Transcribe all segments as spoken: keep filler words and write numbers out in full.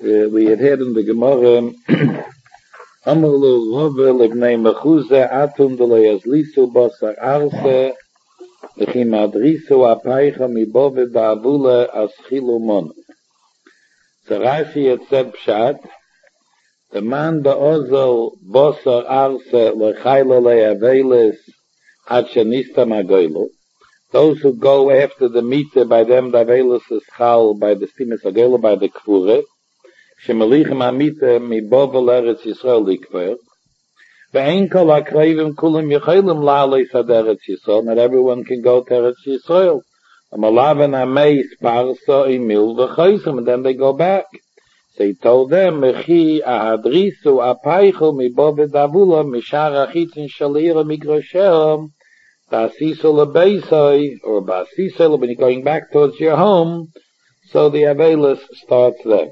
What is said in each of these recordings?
Uh, we had had in the Gemara, Amalu Rove Lebnei Mechuze Atum Delei Azlisu Basar Arse Lechim Adrisu Apaicha Mibove Ba'abule Aschilu Mon. So Rashi had said Pshat, the man Ba'ozel Basar Arse Lechayla Le'avelis Ad Shenista Magoylu. Those who go after the meter, by them the Avelis is Chal, by the Stimis Agoylu, by the Kvure, Shemalichem Amita Mibove L'Eretz Yisrael Likver. Ve'en kol ha'kreivim kulim yechelim la'alei Eretz Yisrael. Not everyone can go to Eretz Yisrael. Amalaven ha'meis parsa imil v'choisem, and then they go back. So he told them, Mechi ahadrisu apaychu mibove davula mishar achitzin shalira migroshem ba'asiso lebeisoi, or ba'asiso, when you're going back towards your home, so the Avelis starts then.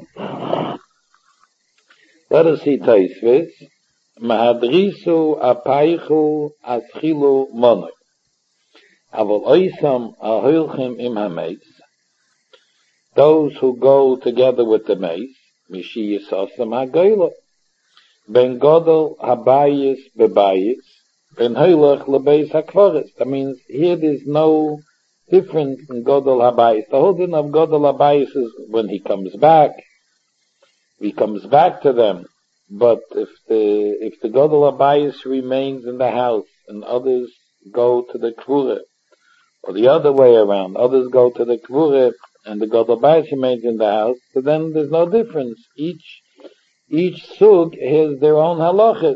Let us see Taisvis. Mahadrisu apaychu aschilu monoi. Avol oisam ahilchim im hameis. Those who go together with the mace, mishi yisosam hagoyla. Ben godol habayis bebayis. Ben hoylach lebeis hakvaris. That means here there's no difference in godol habayis. The whole thing of godol habayis is when he comes back, he comes back to them. But if the if the godol habayis remains in the house and others go to the kvura, or the other way around, others go to the kvura and the godol habayis remains in the house, so then there's no difference. Each each sug has their own halachas.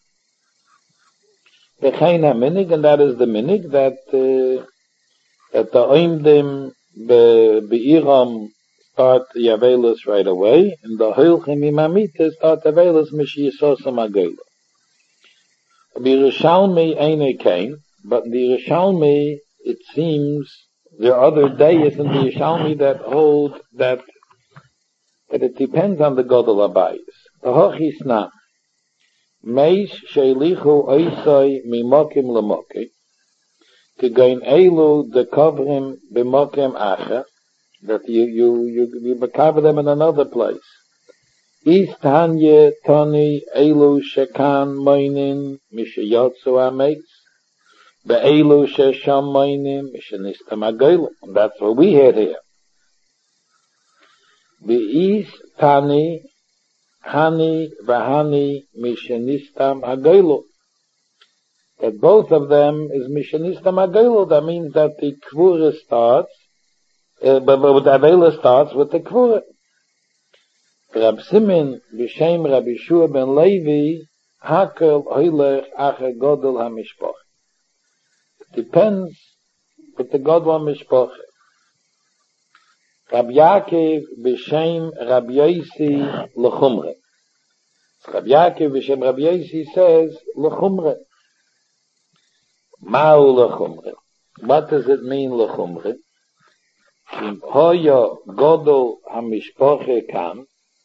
V'chein haminig, and that is the minig that uh, that the oimdim be'iram start the Avelis right away, and the Hilchim Imamita start the Avelis Mishi Yisosam Agoyla. The Yerushalmi ain't came, but the Yerushalmi, it seems, there are other days in the Yerushalmi that hold that that it depends on the Godel Abayis. The Hochisna Meish Sheilichu Oisoi Mimokim Lemokim Kegain Eilu Dekavrim Bimokim Acher, that you you you you recover them in another place. East Hanye Tony Elu Shekan Moinin Mishayotsu Ameis Be'elu Shesham Moinin Mishanista Magoylu. That's what we had here. The East Tani Hani Vahani Mishanistam Hagoylu. That both of them is Mishanistam Hagoylu. That means that the Kvura starts, uh, but, but the Avela starts with the Kvura. Rab Simin B'Shem Rabbi Shua ben Levi Hakel Hoylech Acher Godel HaMishpoch. It depends with the Godel HaMishpoch. Rab Yaakov B'Shem Rabbi Yosi L'Chumre. Rab Yaakov B'Shem Rabbi Yosi says L'Chumre. Ma'u L'Chumre. What does it mean L'Chumre? Im Hoya Godel HaMishpoche Kam.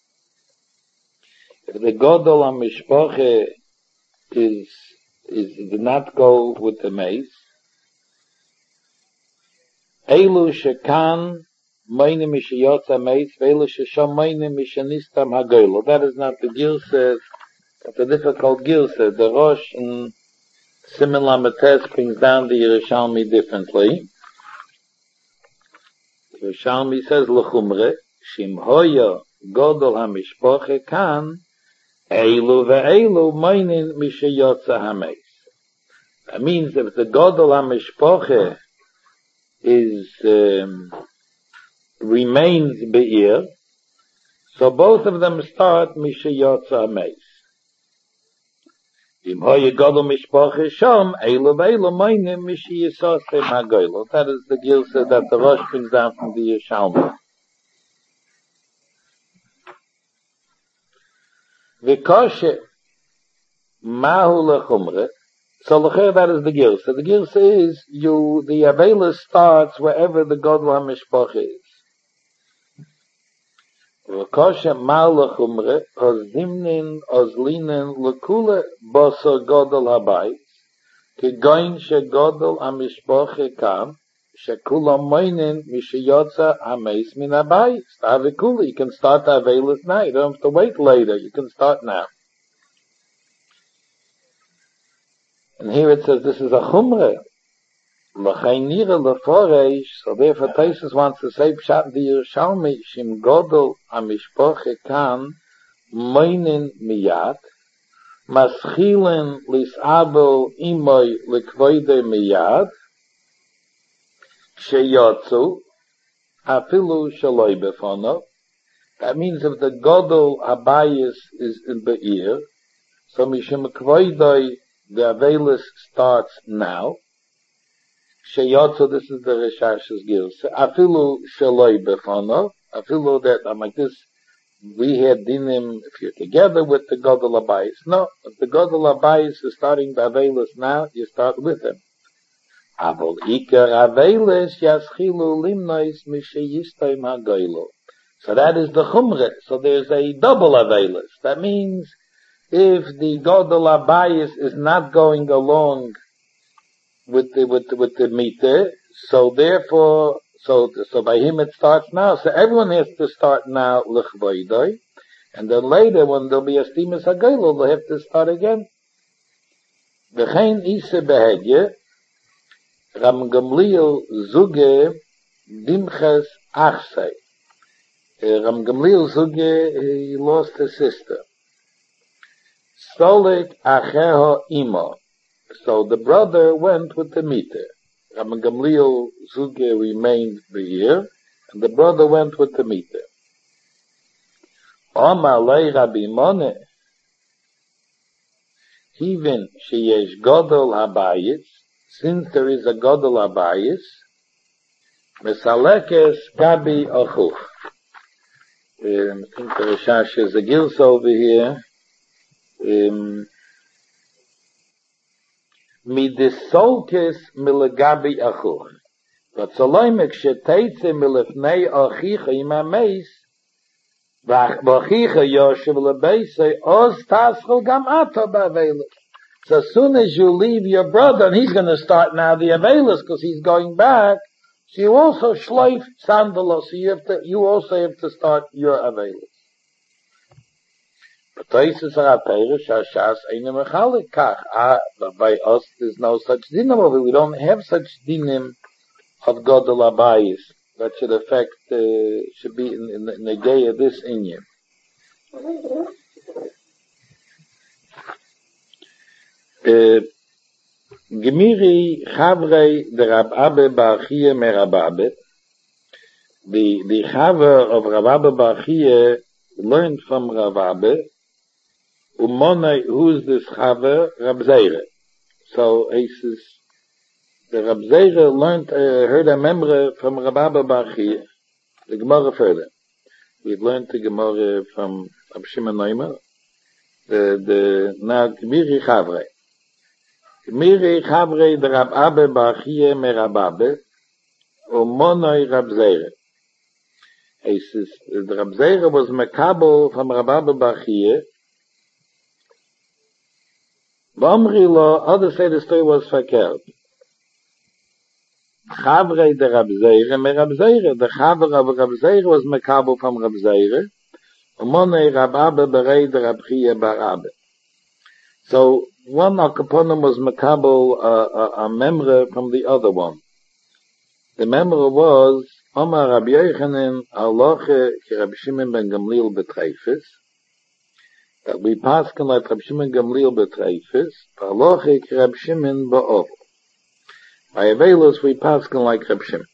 If the Godel HaMishpoche is, is, did not go with the mace, Eilu Shekan Moine Mishayotza Mace, Eilu Shesham Moine Mishanistam Hagoylo. That is not the Gilsa, it's a difficult Gilsa. The Rosh in Simen Lamates brings down the Yerushalmi differently. The Yerushalmi says, L'chumre, Shim Hoya Godel HaMishpoche Kan, Eilu ve'eilu moinin mishayotza hameis. That means if the Godel HaMishpoche is, um, remains be'ir, so both of them start mishayotza hameis. Im hoye Godel Mishpoche shom, eilu ve'eilu moinin mishayosem hagoylo. That is the Gilsa that the Rosh brings down from the Yerushalmi. V'koshe mahu lechumre. So l'cher, that is the Gilsa. The Gilsa is you. The Avela starts wherever the Godel HaMishpoche is. V'koshe mahu lechumre ozimnin ozlinen lekule boso Godel Habayis kegoin she Godel HaMishpoche kam shekulam moinin mishiyotza hameis min habayis. Tavikuli, you can start the Avelis now. You don't have to wait later. You can start now. And here it says this is a chumrah. L'chaynira leforeish. So therefore Taisus wants to say pshat the Yerushalmi shim godol hamishpoche kan moinin miyat. Maschilen lis'abo imoy likvoide miyad sheyotzu afilu shaloi befono. That means if the godol abayis is in the ear, so mishim kvoidoi the avelis starts now. Sheyotzu, this is the Rishash's gilsa. Afilu shaloi befono. Afilu that I'm like this. We had dinim if you're together with the Godel Abayis. No, if the Godel Abayis is starting the Avelis now, you start with him. Avol Iker Avelis Yaschilu Limnois Mishayistay Magoilo. So that is the Chumre. So there's a double Avelis. That means if the Godel Abayis is not going along with the, with the, with the meter, so therefore, So, so by him it starts now. So everyone has to start now, l'chvoidoi. And then later, when there'll be a stimus hagaylo, they'll have to start again. V'chein isa behedye, Ram Gamliel zuge dimches achsei. Ram Gamliel zuge, he lost his sister. Stolik acheho imo. So the brother went with the meter. Rabban Gamliel Zuge remained the year, and the brother went with the meter. Omalei Rabbi Mone, even sheyesh godol habayis, since there is a godol habayis, mesalekes gabi achuch. Um, I think the Rishash is a gilsa over here. Um, Midisolkes milagabi achuch. But Salomek sheteitze milifnei achicha imameis, v'achicha yoshev lebeisei, oz taschol gam ato ba'avelis. So as soon as you leave your brother, and he's going to start now the avelis, because he's going back, so you also shleif sandalos, so you have to, you also have to start your avelis. But Taisus are Perish, Hashas, Eine Mechalik, Kach. Ah, but by us, there's no such dinim over. We don't have such dinim of Godel Abayis that should affect, uh, should be in, in, in the gay of this inyan. Gemiri Chavrei the Rab Abba Ba'achie Merababe. The, the Chaver of Rab Abba Ba'achie learned from Rab Abba. Umonai, who is this Chaver? Rab Zeire. So, he says, the Rab Zeire learned, uh, heard a member from Rab Abba Ba'achie, the Gemara further. We've learned the Gemara from Rab Shimon Neumer, the, the, now, Gemiri Chavrei. Gemiri Chavrei, the Rab Abba Ba'achie Merababe, Umonai Rab Zeire. He says, the Rab Zeire was Mekabel from Rab Abba Ba'achie. V'omri lo, others say the story was verkehrt. Chavrei de Rab Zeire, me Rab Zeire, the Chaver of Rab Zeire was Mekabel from Rab Zeire, Umonei Rab Abba berei de Rab Chiye bar Abba. So, one Akaponim was Mekabel, uh, a, a member from the other one. The member was, Omar Rabbi Yochanan, Aloche, ki Rabbi Shimon ben Gamliel betreifes, that we pass can like Rabbi Shimon Gamliel betreifes, Aloche, ki Rabbi Shimon ba'ov. By Avelos, we pass can like Rabbi Shimon.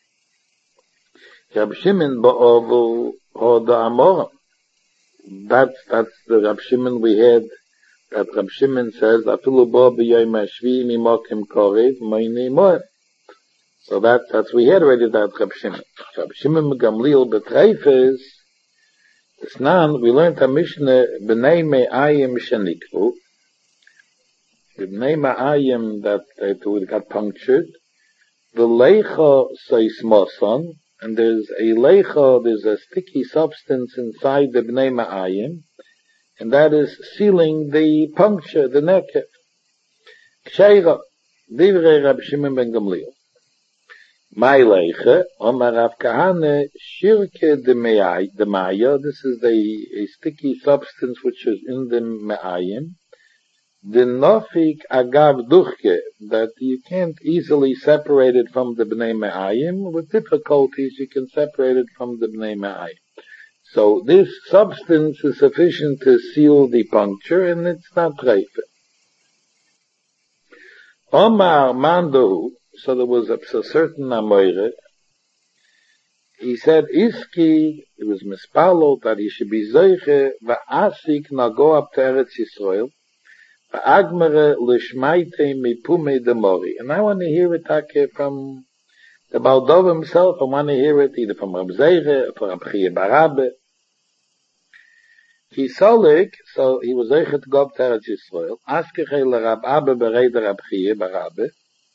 Rabbi Shimon ba'ov, or the Amorim. That's, that's the Rabbi Shimon we had, that Rabbi Shimon says, Afilu bo b'yoyim hashvi mimokim korev, moini moed. So that, that's, we had already that Rabbi Shimon. Rabbi Shimon Gamliel betreifes, it's now, we learned a Mishnah, B'nei Me'ayim shenikvu, the B'nei Me'ayim that, that got punctured, the Leicha seismoson, and there's a Leicha, there's a sticky substance inside the B'nei Me'ayim, and that is sealing the puncture, the necket. Ksheira, Divrei Rabbi Shimon ben Gamliel. Maileche, Omar Rav Kahane, Shirke de Maya, this is the, a sticky substance which is in the Me'ayim, the Nofik Agav Duchke, that you can't easily separate it from the Bnei Me'ayim, with difficulties you can separate it from the Bnei Me'ayim. So this substance is sufficient to seal the puncture, and it's not reife. Omar Mandu, so there was a, a certain Amoire, he said, Iski, it was mispalo, that he should be Zeiche, va'asik nago up to Eretz Yisrael, va'agmere l'shmaite mipume demori. And I want to hear it from the Baldov himself. I want to hear it either from Rab Zeiche, or from Rab Chia Barabe. He solik, so he was Zeiche to go up to Eretz Yisrael, askechei l'Rab Abba bereide Rab Chia Barabe,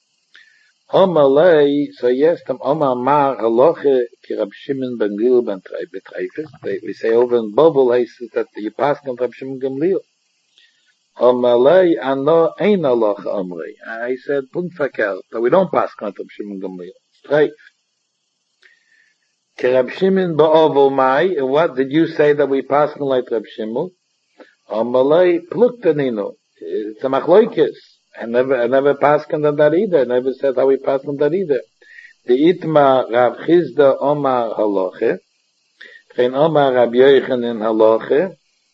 Omalei, so yes, tam Omar Mar Haloche ki Rab Shimon ben Gamliel ben Treifes. We say over in Bobel, he says that you pass on Rab Shimon ben Gamliel. Omalei ano ein Haloche Omri. I said, punt verkehrt, but we don't pass on Rab Shimon ben Gamliel. Treif. Ki Rab Shimon be'ovel mai, what did you say that we pass on like Rab Shimon? Omalei pluktanino. It's a machloikis. I never, I never passed on that either. I never said how we passed on that either. The Itma Rav Chizda Omar Haloche, Chen Omar Rab Yochanan Haloche,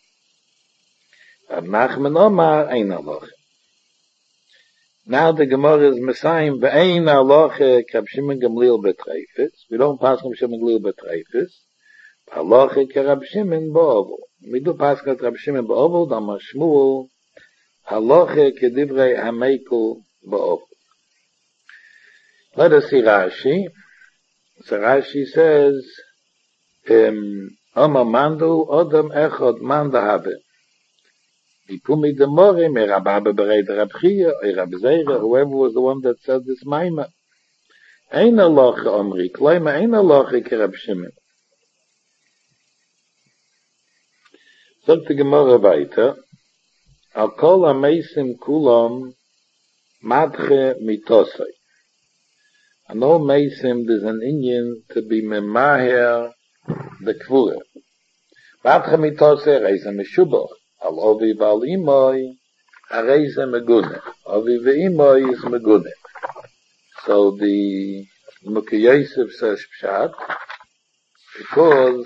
Rab Nachman Omar Ein Haloche. Now the Gemara is Messiah Ve'ein Haloche Rab Shimon Gamliel B'Treifes. We don't pass on Shimon Gamliel B'Treifes. Haloche Ke Rab Shimon B'Ovel. We do pass on Rab Shimon B'Ovel. Damar Shmuel Haloche kedivrei hamekel ba'ovel. Let us see Rashi. So Rashi says, um, Omar Mandu Odom Echod Manda Habe. Dipumi Demore me Rabba Bereid Rab Chia or Rab Zeira, whoever was the one that said this Maima. Ein Haloche Omri, Kloima Ein Haloche ke Rab Shimon. Sagt die Gemara weiter, Al kol ha-meisim kulam madche mitosai. And all meisim, there's an Indian to be memaher the kvura. Madche mitosai, reise meshubach. Al ovi val imoi, ha-reise megune. Ovi ve'imoi is megune. So the Mukhi Yosef says pshat, because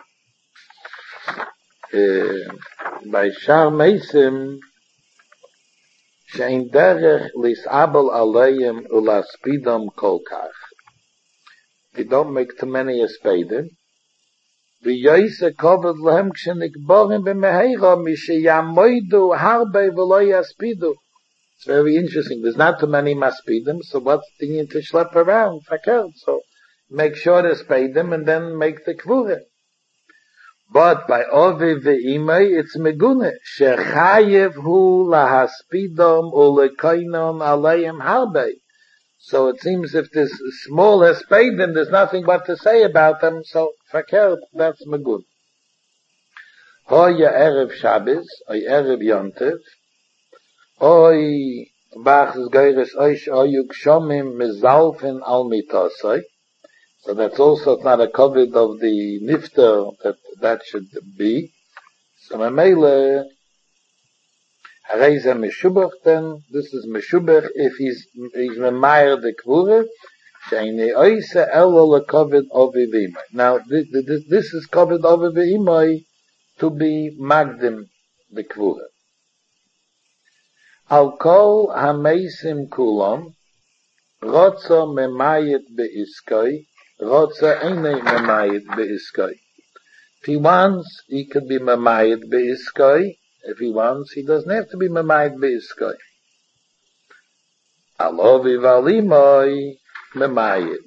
uh, by Shar Meisim, she'in derech lis'abel aleim ulaspidam kolkach. We don't make too many a spaden. V'yoyse koved lehem k'shenikborim b'meheira misheyamoidu harbe v'lo yaspidu. It's very interesting. There's not too many maspidim, so what's the need to schlep around? Fakert. So make sure to spade them and then make the kvure. But by Ovi ve'imei, it's megune. Shechayev hu lahaspidom ulekoinon aleim harbe. So it seems if this small has paid them, there's nothing but to say about them. So fakert, that's megun. Hoya erev Shabbos, oy erev Yontev, oy bachs geires oish oyuk shomim mezalfen al mitosai. So that's also not a covet of the nifter that that should be. So Mamele Hareza Meshubach, then this is Meshubach if he's he's Memayr the Kvure. Sheine Oise Elo le covet of Vimai. Now this, this this is covet of Vimai to be Magdim the Kvure. Al kol hameisim kulam rotza memayit beiskai. Rotza eine memayit beiskai. If he wants, he could be memayit beiskai. If he wants, he doesn't have to be memayit beiskai. Alovi valimoi memayit.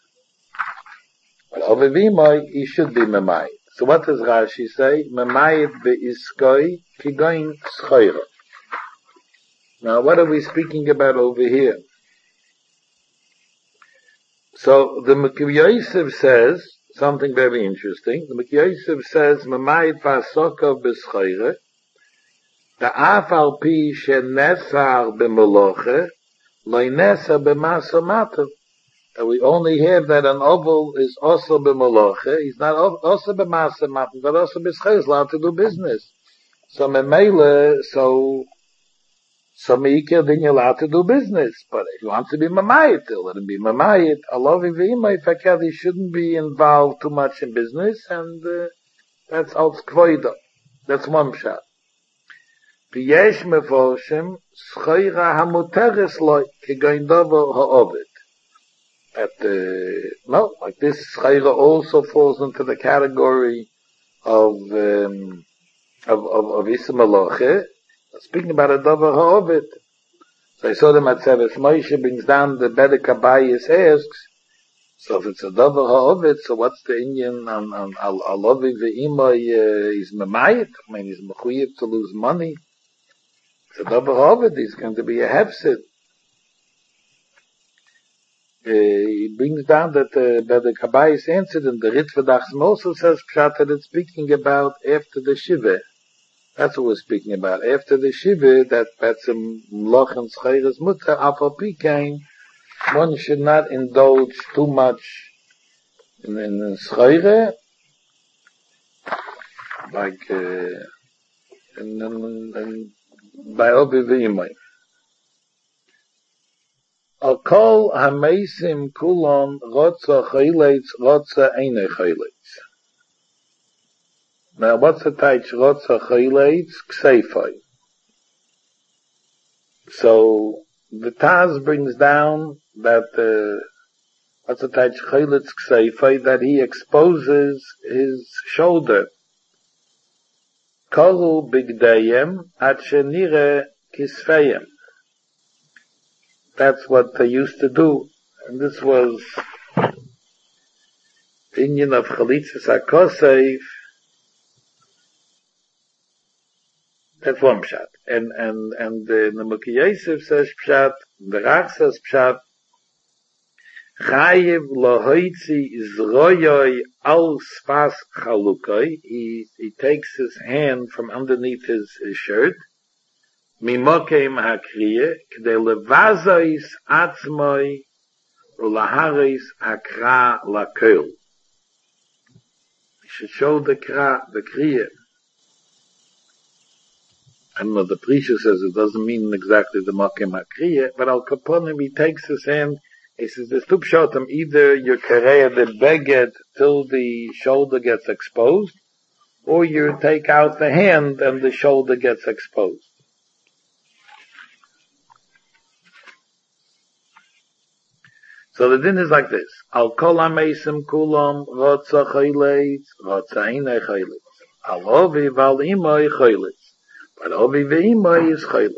Alovi vimoi, he should be memayit. So what does Rashi say? Memayit beiskai kigoin schoira. Now what are we speaking about over here? So the Mukhi Yosef says something very interesting. The Mukhi Yosef says, "Mamayit v'asokov b'schoire, da'af al pi shenesar b'meloche, lo nesar b'maso matov." And we only hear that an oval is also b'malacha. He's not also b'maaseh matan, but also b'schayz, allowed to do business. So memele, so so meikir, then you're allowed to do business. But if you want to be mamayit, let him be mamayit. Alovi v'imay fakir, he shouldn't be involved too much in business, and uh, that's als kvoida. That's one shot. V'yesh meforshim schayra hamuteres loy kegain davar ha'ovid. That uh, no, like this schayra also falls into the category of um, of of, of Ismaloche. Speaking about a davar ha'ovid. So I saw them at Seves Moshe brings down the Bedek Abayis asks, so if it's a davar ha'ovid, so what's the Indian on on Alovi ve'imay is memayit? I mean, he's mechuyev to lose money. It's a davar ha'ovid. He's going to be a hefsid. Uh, he brings down that uh, that the Kabbayis answered, and the Ritva Dachs also says Pshat that it's speaking about after the Shiva. That's what we're speaking about. After the Shiva, that that's a Mloch and Scheiras Mutter, Afal Pikain, one should not indulge too much in, in, in Scheire, like uh, in, in, in, by Obi V'imay. Al kol hameisim kulon rotza chayleitz rotza eine chayleitz. Now, what's the taich rotza chayleitz? Ksefai. So, the Taz brings down that, uh, what's the taich chayleitz ksefai, that he exposes his shoulder. Koru bigdayem at shenire kisfeyem. That's what they used to do. And this was the Indian of Chalitzes HaKosef. That's one pshat. And, and, and the Nemuki Yosef says pshat, the Rach says pshat, Chayiv lohoitzi zroyoi al spas chalukoi. He, he takes his hand from underneath his, his shirt. Mimokeim hakriye, k'dei levazois atzmoi ulaharis hakra lakel. He should show the kra, the kriye. I don't know, the preacher says it doesn't mean exactly the mokeim hakriye, but al kaponim, he takes his hand, he says, there's two pshatim, either you kareya the beged till the shoulder gets exposed, or you take out the hand and the shoulder gets exposed. So the din is like this. Al kol ha-meisim kulam rotza chayleitz, rotza einay chayleitz. Al ovi val imay chayleitz. But ovi ve'imay is chayleitz.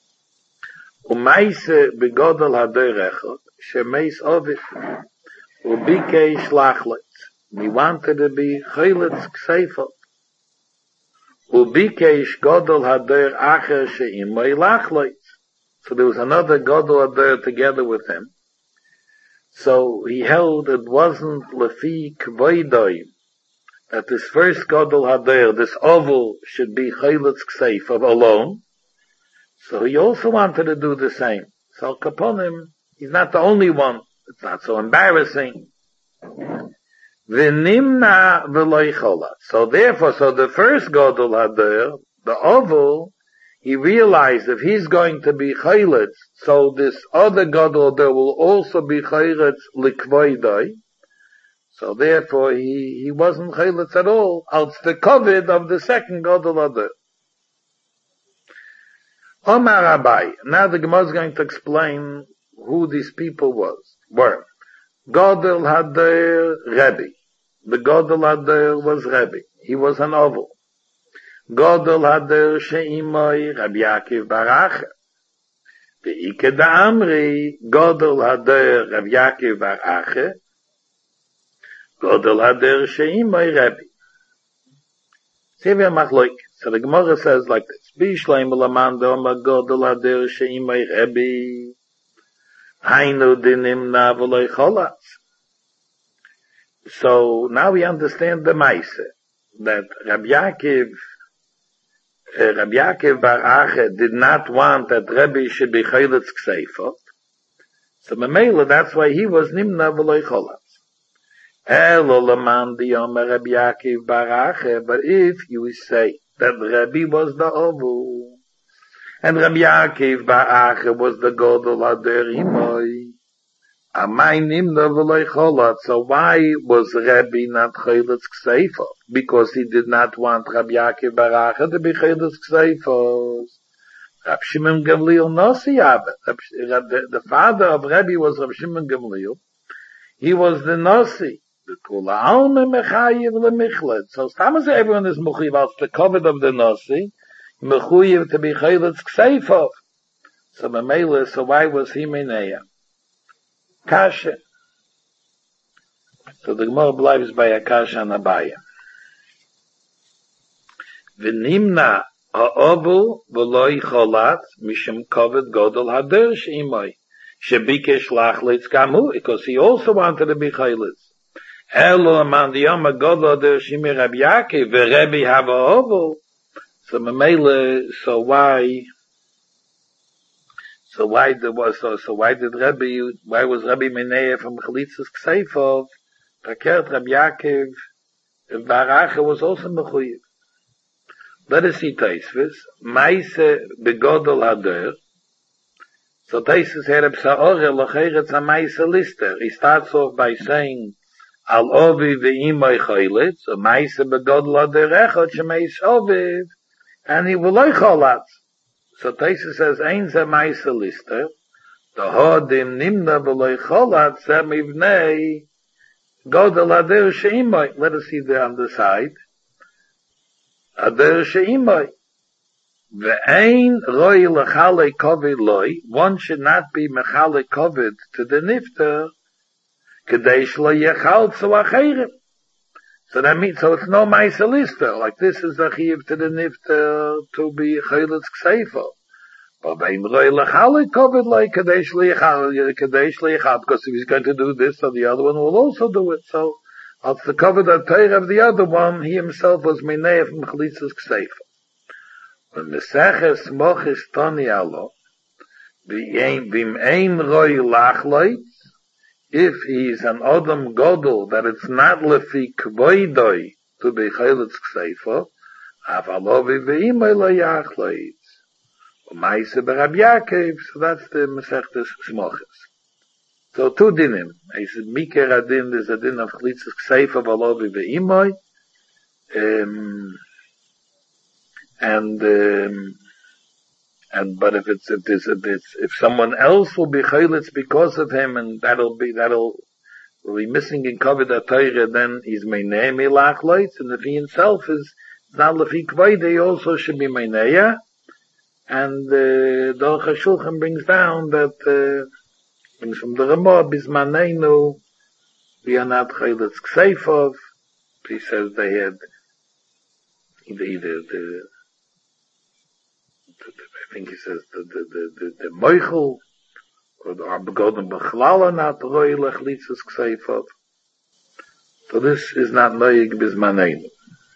U'maise begodel hadoy rechot, shemeis ovi. U'bikei shlachleitz. We wanted to be chayleitz ksefot. U'bikei shgodel hadoy acher she'imay lachleitz. So there was another godel hadoy together with him. So he held it wasn't lefi kvoidoi, that this first gadol hader, this oval, should be chayletz ksef of alone. So he also wanted to do the same. So kaponim, he's not the only one. It's not so embarrassing. V'nimna v'loi cholat. So therefore, so the first gadol hader, the oval, he realized if he's going to be chayletz, so this other gadol there will also be chayletz likvoidai. So therefore he, he wasn't chayletz at all. It's the COVID of the second gadol other. Omar Abai. Now the Gemara is going to explain who these people was. Were. Gadol hader Rebbe. The gadol hader was Rebbe. He was an oval. Gadol hader she'imoi Rabbi Yaakov bar Acha. Ve'ike da Amri, Gadol hader Rabbi Yaakov bar Acha. Gadol hader she'imoi Rebbe. See we machloik. So the Gemara says like this. Bishleim l'man doma Gadol hader she'imoi Rebbe. Hainu dinim na v'loi cholatz. So now we understand the Maise. That Rabbi Yaakov Uh, Rabbi Yaakov bar Acha did not want that Rebbe should be chayletz ksefot. So Mamela, that's why he was Nimna V'loi Cholatz. Elo Laman Diyomer Rabbi Yaakov bar Acha, but if you say that Rabbi was the Ovu, and Rabbi Yaakov bar Acha was the Godol Ader Imoi, Amay Nimna V'loi Cholatz, so why was Rabbi not Cholatz Kseifa? Because he did not want Rabbi Yaakov bar Acha to be Cholatz Kseifos. Rab Shimon Gamliel Nasi Abed. The father of Rabbi was Rab Shimon Gamliel. He was the Nasi. The Kula Alme Mechayiv LeMichlet. So Stamas everyone is Mechuyev as the covet of the Nasi. Mechuyev to be Cholatz Kseifov. So Mamela, so why was he Meneya? Kasha. So the Gemara bleibt by a Kasha and Abaya. V'nimna ha'obu v'loi cholatz mishum kovet godol hader she'imoi shebikesh lachleitz gamu, because he also wanted to be chayletz. Elo aman diyama godol hader she'imoi Rabbi Yaakov v'Rebbe hava obu. So Mamela, so why, so why there was, so, so why did Rebbe, why was Rebbe Meneya from Chalitzas Kseifov? Takert Rabbi Yaakov bar Acha was also mechuyev. Let us see Taisvis. Maise begodol hader. So Taisvis here psaore locheretz a maise lister. He starts off by saying al ovi ve'imoi choylitz, so maise begodol hader echot shemeis oviv, and he will loy cholatz. So Taisvis says ein ze maise lister, the hodim nimna v'loy cholatz ze mivnei godol hader she'imoi. Let us see there on the side. Ader she'imoi. Ve'ein roi lechale kovid loi. One should not be mechale kovid to the nifter. Kedei shlo yechal tzu acherim. So that means, so it's no ma'isa lister. Like this is a chiv to the nifter to be chayletz kseifo. But ve'ein roi lechale kovid loi. Kedei shlo yechal, kedei shlo yechal. Because if he's going to do this, so the other one will also do it. So, as the cover that Torah of the other one, he himself was Meinei from Chalitzas Kseifa. When the Meseches Mochis Toni Alo, Vim Ein Roi Lachloitz, if he is an Odom Godel, that it's not Lefi Kvoidoi to be Chalitz Kseifa, Avalovi Ve'imoi Lo Yachloitz. Umaise Berab Yaakov, so that's the Mesechtes Mochis. So two dinim. He said, Miker adin, there's a din of Chalitzas Kseifa v'alovi ve'imoi. Um, and, um, and, but if it's, if there's, if it's, if someone else will be Chalitz because of him, and that'll be, that'll, will be missing in Kovid HaTorah, then he's Meinei Milach Loitz, and if he himself is not Lefi Kvoide, he also should be Meineya. And, uh, the Aruch HaShulchan brings down that, uh, and from the Ramah, Bismaneinu, we are not Chayletz Kseifov. He says they had either, either the, the, I think he says the, the, the, the, the Moichel, or the Arbagodon Bechlala, not Roy Lechlitzes Kseifov. So this is not Noyig Bismaneinu.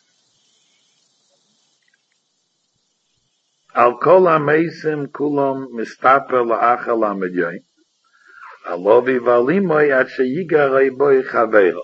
Al Kol HaMeisim Kulom Mistaper La'achal HaMedyoim. Alovi valimoy at sheyigarei boy chaveiro.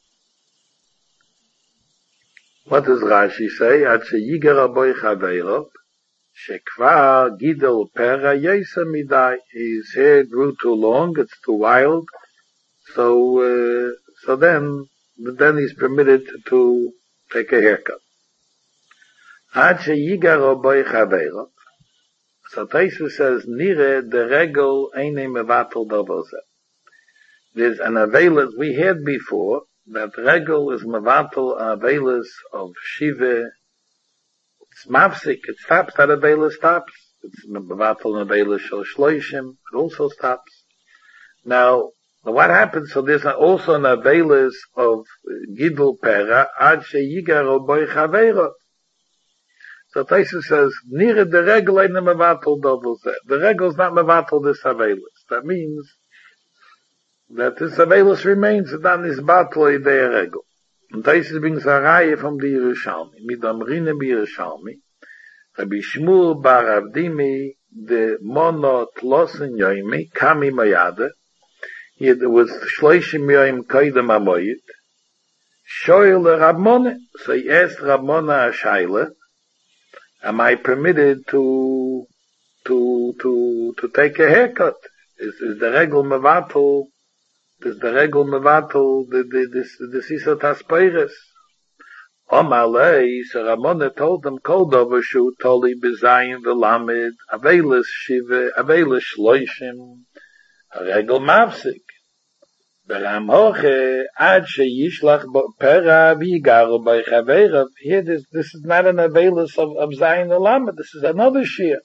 What does Rashi say? At sheyigarei boy chaveiro, shekvar gidol pera yesa midai. His hair grew too long, it's too wild. So, uh, so then, then he's permitted to take a haircut. At sheyigarei boy chaveiro. So Taisu says, Nire the regel eine mevatel davosa. There's an availus, we had before, that regel is mevatel an availus of shiva. It's mafsik, it stops, that availus stops. It's mevatel an availus shel shloishim, it also stops. Now, what happens, so there's also an availus of gidul pera, ad sheyigar boy chaveirot. So Taisa says, Nire the regel ain't mevatel double set. The regel is not mevatel this availus. That means that this availus remains not this battle in the regel. And Taisa brings a raya from the Yerushalmi. Midamrine bi Yerushalmi. Rabbi Shmuel bar Avdimi, the mono tlosen yoimi, kami mayade. It was Shloishim Yoim Koidem Amoyit. Shoyle Rabmona. So he asked Rabmona a shaila, am I permitted to to to to take a haircut? Is is the regel mevatel? Is the regel mevatel the the this the sisa taspeiris? Omalei, so Rabmona told them kol dover shu toli bezayin v'lamed avelis shiva avelis shloishim a regel mavsik. Beram hoche ad sheyishlach pera v'yigaru by chaverav. Here, this this is not an avelis of of zayin v'lamed. This is another shir.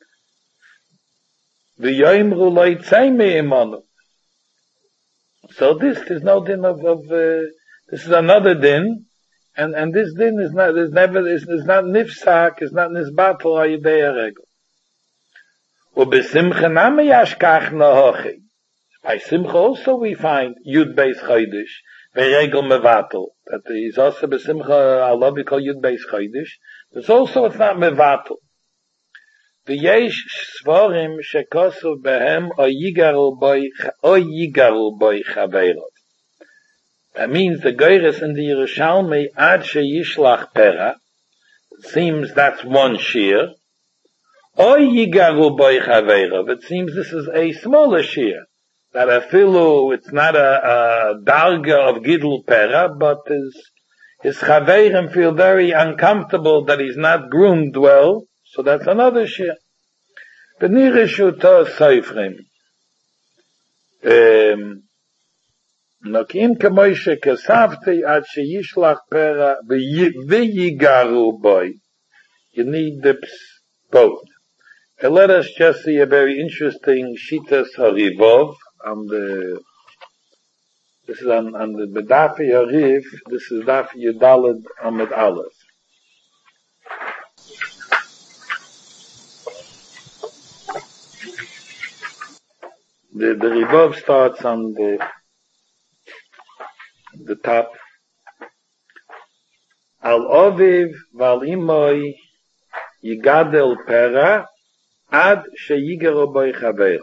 V'yoimru lo yitzay me'imanu. So this is no din of, of uh, this is another din, and and this din is not is never is, is not nifsak, is not nisbatel ayidei regel. Ubesimcha name yashkach nahochi. By simcha also we find yud beis chodesh veregel mevatel, that is also besimcha Allah we call yud beis chodesh. But also it's not mevatel. V'yesh svarim shekosu behem o yigaru boy o yigaru boy chaverov. That means the Geires in the Yerushalmi ad sheyishlach pera. It seems that's one shir. O yigaru boy chaverov. It seems this is a smaller shir. That a filu, it's not a, a darga of gidl pera, but his his chaverim feel very uncomfortable that he's not groomed well. So that's another shir. B'nirishu to seifrim. Nokim kamoishe kesavti ad sheyishlach pera v'yigaru boy. You need the both. And let us just see a very interesting shitas harivov on the. This is on, on the Bedafi Hariv. This is Dafi Yudalad Amid Aleph. The, the Rivov starts on the, the top. Al Oviv Val Imoy Yigadel Pera Ad Sheyigaru Boy Chaverov.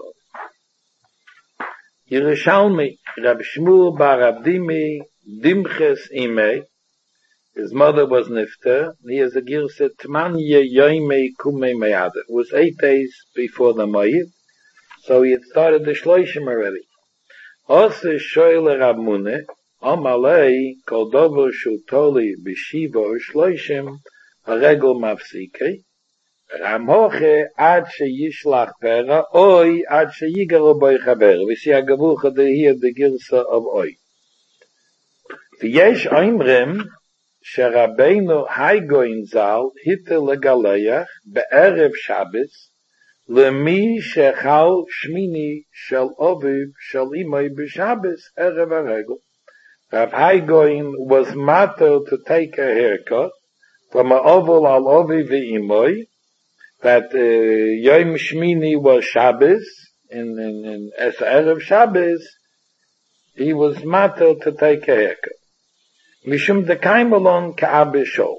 Yerushalmi Rab Shmuel Bar Abdimi Dimches Imei. His mother was Nifter. He has a girsa Tmanye Yoimei Kumei Meyad. It was eight days before the Mayid. So he had started the Shloishim already. Ose shoyle Rabmune, Omalei, kol dover shutoli b'shiva or Shloishim, haregel mafsikei, Ramhoche ad sheyishlach pera, oi ad sheyigaru boi chaver. We see a gavucha here, the girsa of oi. V'yesh oimrim, sherabeinu haigoin zal, hitte legaleach, be'erev Shabbos, Lemi shechal shmini shel oviv shel imay b'Shabbos erev haregel. Rav Haigoin was matter to take a haircut from a oval al oviv v'imay, that uh, Yom Shmini was Shabbos, in, in, in as erev Shabbos, he was matter to take a haircut. Mishum dekaim alon ka'abe shol.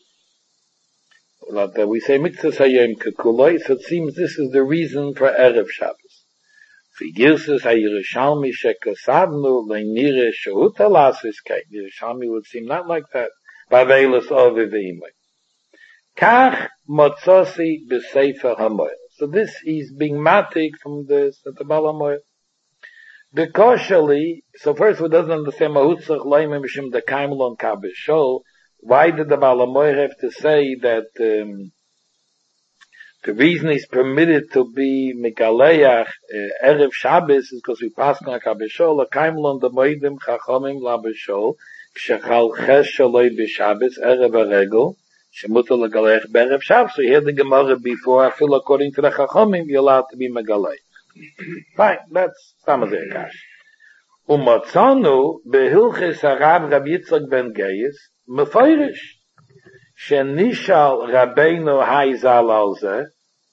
That we say mitzvah sayim kekuloi, so it seems this is the reason for Erev Shabbos. Figirsus ha-Yerushalmi shekasavnu le'nire shehut alasis kei. Yerushalmi would seem not like that. Bavelis ovi ve'imai. Kach motzosi b'sefer hamoil. So this is being matik from the Baal HaMoil. Bekoshali, so first we doesn't understand mahutzach loimim mishim dekaim lon kabishol. Why did the Baal HaMoil have to say that um, the reason he's permitted to be Megaleach uh, Erev Shabbos is because we pass on HaKabishol, L'kaim lon the Moedim Chachomim LaBishol, K'shechal Ches Shaloi B'Shabbos Erev HaRegel, Shemuta L'Galeach B'Erev Shabbos. So here the Gemara before, I feel according to the Chachomim, you're allowed to be Megaleach. Fine, that's Samazeh Kash. Umatzanu Behilches Harav Rab Yitzchak Ben Geis, Mefeirish, Shenishal Rabbeinu Haizal Alze,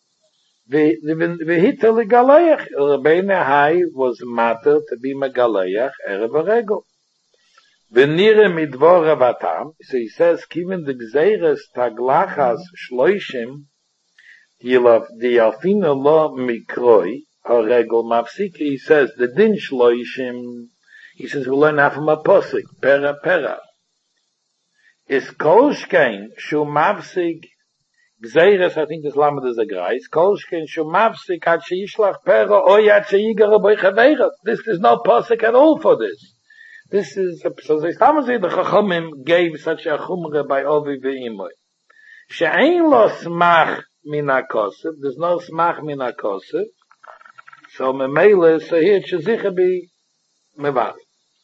V'hita L'Galeach. Rabbeinu Hai was matter to be Megaleach Erev HaRegel. V'nire midvor Ravatam, so he says, given the Gzeires Taglachas Shloishim, the Alfina Lo Mikroi, haregel mafsik. He says the din shloishim. He says we learn that from a posik pera pera. Is kolshkein shu mafsik gzeiras. I think this lamed is a greis. Kolshkein shu mafsik at sheishlach pera oy at sheiger boy chaveira. This is not posik at all for this. This is so. The Chachamim gave such a chumra by Ovi ve'imoy. She'ein lo smach min ha'kosef. There's no smach min ha'kosef. So memele, so here it should sicher be mevad.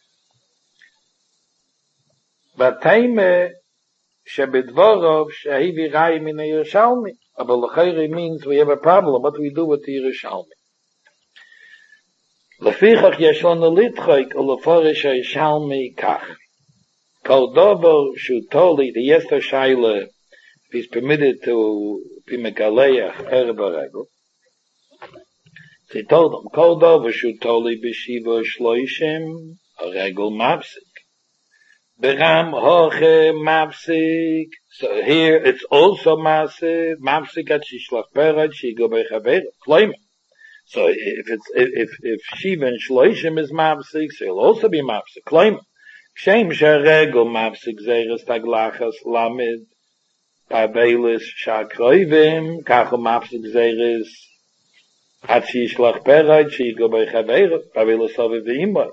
Bateime shebedvorov shehi virai min Yerushalmi. But l'chayri means we have a problem. What do we do with the Yerushalmi? Lefichach yesh lanu litchoik uleforish Yerushalmi kach. Kol dover shu toli, the yester shaila, if he's permitted to be megaleach erev haregel. So he told him, Kol dover shu toli b'shiva shloishim haregel mapsik. Beram hoche mapsik. So here it's also mapsik. Mapsik at shishlach perad shigo bechaver. Claim it. So if it's if if shiva and shloishim is mapsik, so it'll also be mapsik. Claim it. Shem sheregel mapsik zeres taglachas lamid pavelis shakroivim kachu mapsik zeres at shishlach perad shigo bechaver pavelis aviv ve'imor.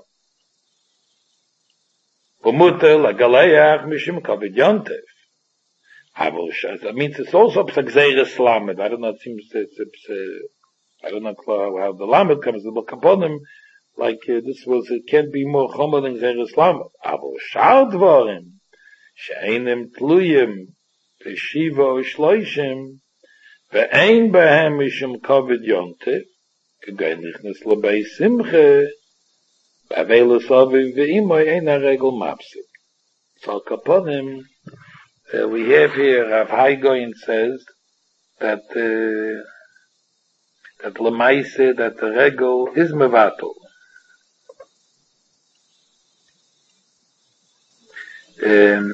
Umuter la galeach mishim kavod yontev. That means it's also psagzeres lamed. I don't know. It seems it's, it's uh, I don't know how the lamed comes. The kaponim like uh, this was. It can't be more chomer than zeres lamed. Avo shar dvarim she'einem tluyim b'shiva o shloishim ve'ein behem mishim kavod yontev k'gay nichnas lebei simche. Bavelos aviv ve'imoy ein haregel mapsik. So kaponim, uh, we have here Rav Haigoyin says that uh, that lemaise that the regel is mevatel. Um,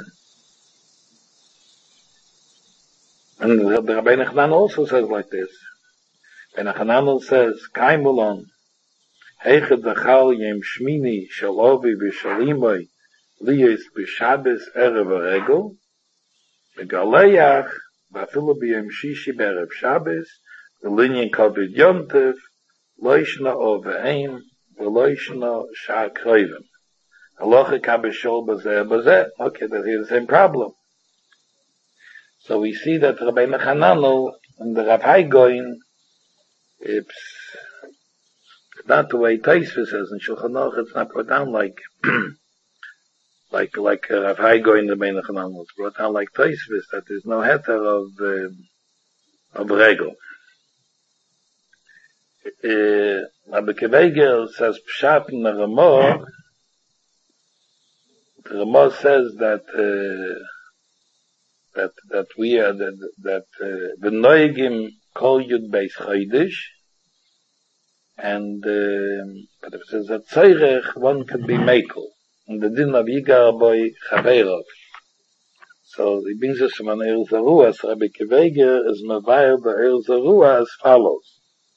and the Rabbeinu Chanan also says like this. Rabbeinu Chanan says kaimulon. Heichad dachal yem shmini shalovi b'shalimoy liyos b'shabes erev haregel megaleach b'afilu b'yem shishi b'erev Shabbos v'linyan kavod yontev loishna o ve'ein v'loishna shar kroivim halacha kabeshol b'zeh b'zeh. Okay, that's here the same problem. So we see that Rabbeinu Chananel and the Rav Haigoyin, it's not the way Taisva says in Shulchan Aruch. It's not brought down like like like uh, Rav Haigoyin the Rabbeinu Chananel. It's brought down like Taisva that there's no heter of uh, of regel. Uh, Rabbi Keveger says Pshat in the Ramah. The Ramah says that uh, that that we are that that the noigim kol yud beis chodesh. And uh, but if it says that tzorech, one can be mekel. And the din of yigar boy chaverov. So he brings us from an Eir Zarua. So Rabbi Keveger is mevayer the Eir Zarua as follows: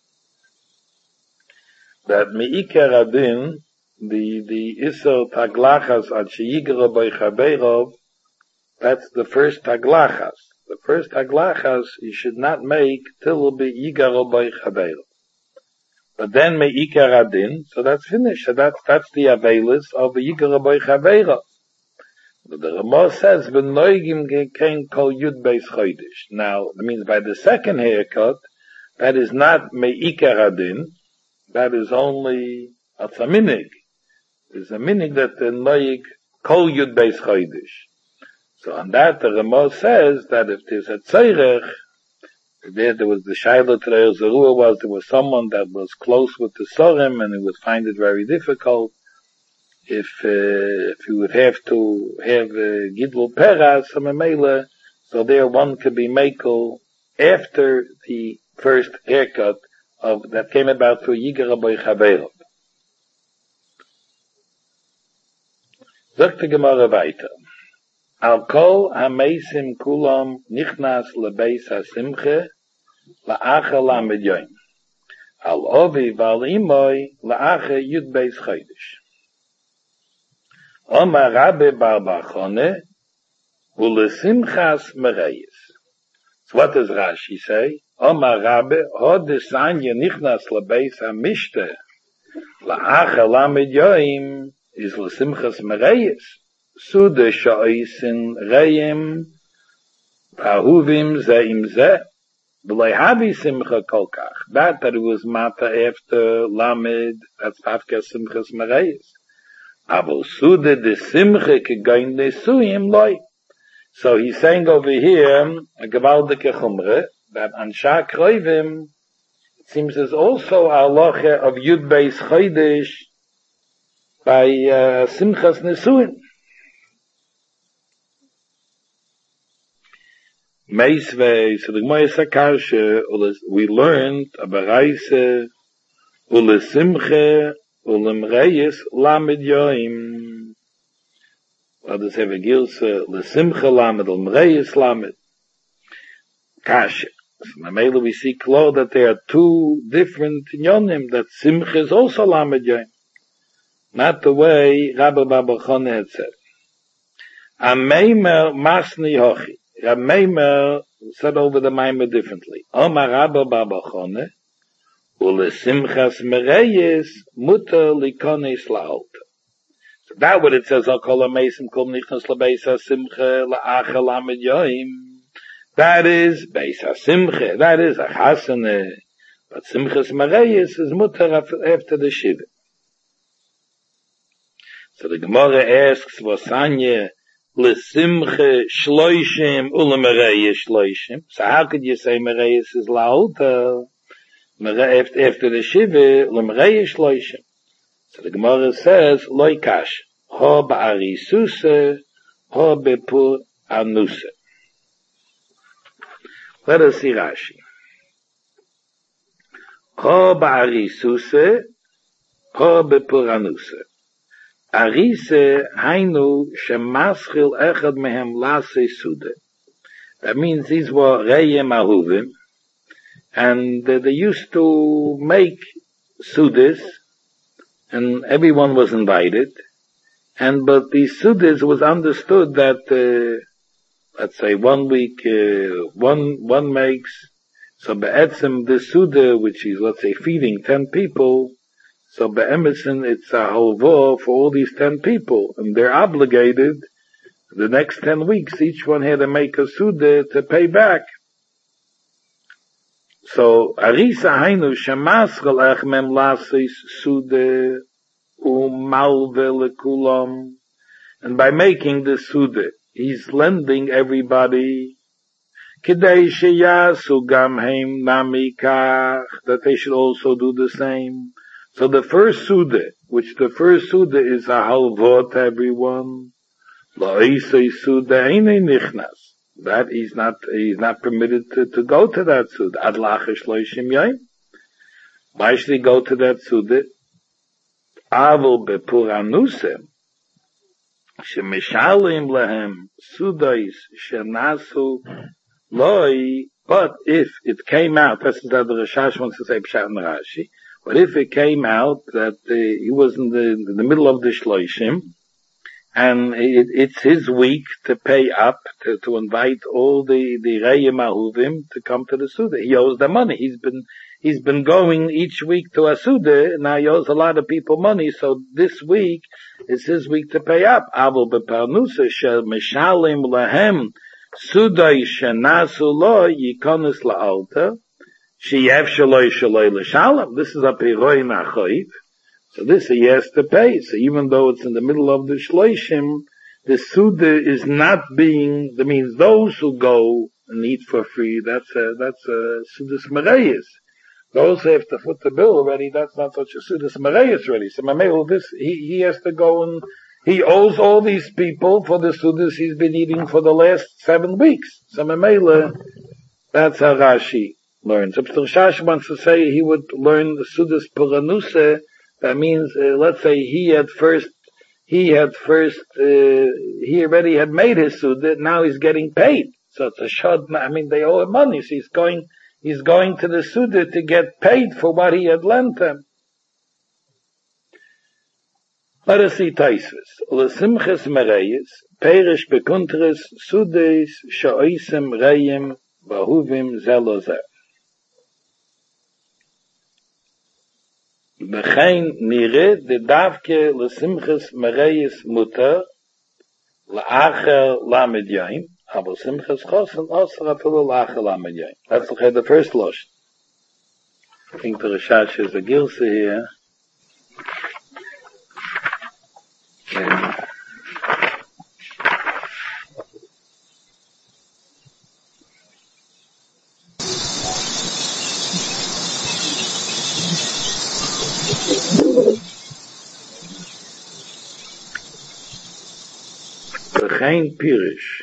that meikar adin, the the iser taglachas ad sheyigar boy chaverov, that's the first taglachas. The first taglachas you should not make till it be yigar boy chaverov. But then meikar adin, so that's finished. So that's that's the avelis of the yigar boy chaveira. But the Ramah says v'noigim kein kol yud beis chodesh. Now that means by the second haircut, that is not meikar adin. That is only a minig. There's a minig that the noig kol yud beis chodesh. So on that the Ramah says that if there's a tzorech, There, there was the Shaila to the Eir Zarua was there was someone that was close with the Sorim and he would find it very difficult if uh, if he would have to have uh, Gidlul Peras or Memela, so there one could be Mekel after the first haircut of that came about through Yigar Boy Chaverov. Sagt die Gemara weiter. Al kol ha-meisim kulam nichnas lebeis ha-simche la'achal lamed yoim. al ovi val imoy la'ache yud beis chodesh. Omar Rabbe bar Bachone ulesimchas mereyes. So what does Rashi say? Omar Rabbe hod de sanje nichnas lebeis hamishte la'ache lamed yoim is lesimchas mereyes. Sude shoisin reyim pahuvim ze im ze v'lei havi simcha kolkach. That that it was mata after lamed, that's after simchas mereyes. Avo sude de simche kegain de suim loy. So he's saying over here, a gewaldike chumre, that ansha kroivim, it seems is also a halacha of Yud Beis Chodesh by uh, Simchas Nesuin. Meisvei, so the Gemara Sakarshe, we learned a baraise ule simche ulem reyes lamed yoim. What does have a gilse le simche lamed ulem reyes lamed kashe. So Mamela we see clear that there are two different yonim, that simche is also lamed yoim, not the way Rabbi Baba Chone had said. Ameimer masni hochi. Rameimer said over the Maimer differently. Omar Rabba Baba Chone, ule simchas mereyes mutter likonis laot. So that what it says, Al kol ha-meisim kol nichnas lebeis ha-simche la'ache lamed yoim. That is beis ha-simche, that is a chasene. But simchas mereyes is mutter after the shiva. So the Gemara asks, Vosanye, L'simche shloishim ulemereyes shloishim. So how could you say mereyes is lauter? After the shiva, l'mereyes shloishim. So the Gemara says, loy kash, ha ba'arisuse, ha bepur anuse. Let us see Rashi. Ha ba'arisuse, ha bepur anuse. Arise hainu shemaschil echad mehem lase sude. That means these were reyem ahuvim, and uh, they used to make sudes, and everyone was invited. And but these sudes was understood that, uh, let's say one week, uh, one one makes, so be'etzem the sude, which is, let's say, feeding ten people. So be'emerson, it's a halva for all these ten people, and they're obligated the next ten weeks, each one had to make a suda to pay back. So, arisa hainu shemaschal echmem lasis suda umalve lekulam, and by making the suda, he's lending everybody kidei sheyasu gamheim namikach, that they should also do the same. So the first Suda, which the first Suda is a halva to everyone, la'isei Suda eine nichnas. That he's not, he's not permitted to, to go to that Suda. Ad lachish loishim yoim. Why should he go to that Suda? Avol bepuranusem, shemishalim lehem, Sudais shenasu loi. But if it came out, this is that the Rashash wants to say Pshat and Rashi, but if it came out that uh, he was in the, in the middle of the Shloishim, and it, it's his week to pay up, to, to invite all the, the Reyem Ahuvim to come to the Suda. He owes them money. He's been, he's been going each week to a Suda, now he owes a lot of people money, so this week is his week to pay up. Avol beparnusa shel mishalim lahem Sudai shenasu lo yikonis la'alta. Sheyev shaloi shaloi l'shalom. This is a piroi nachoiv. So this he has to pay. So even though it's in the middle of the shloishim, the suda is not being, that means those who go and eat for free, that's a, that's a sudas mereyes. Those who have to foot the bill already, that's not such a sudas mereyes already. So Mamel, this, he, he has to go and, he owes all these people for the sudas he's been eating for the last seven weeks. So Mamela, that's how Rashi learns. If the Rashash wants to say he would learn the Sudas Puranuse, that means, uh, let's say he had first, he had first, uh, he already had made his Suda, now he's getting paid. So it's a shad, I mean, they owe him money, so he's going, he's going to the Suda to get paid for what he had lent him. Let us see Taisvis. L'simches mereyes, perish bekuntres, Sudes, sha'oisem reyim, vahuvim zelozer. Bechein nire, de davke l'simches mereyes mutter, la'acher lamed yaim, aber simches chosen, osra afilu la'acher lamed yaim. That's the first losh. I think the Rishash is a gilse here. Bechein pirish.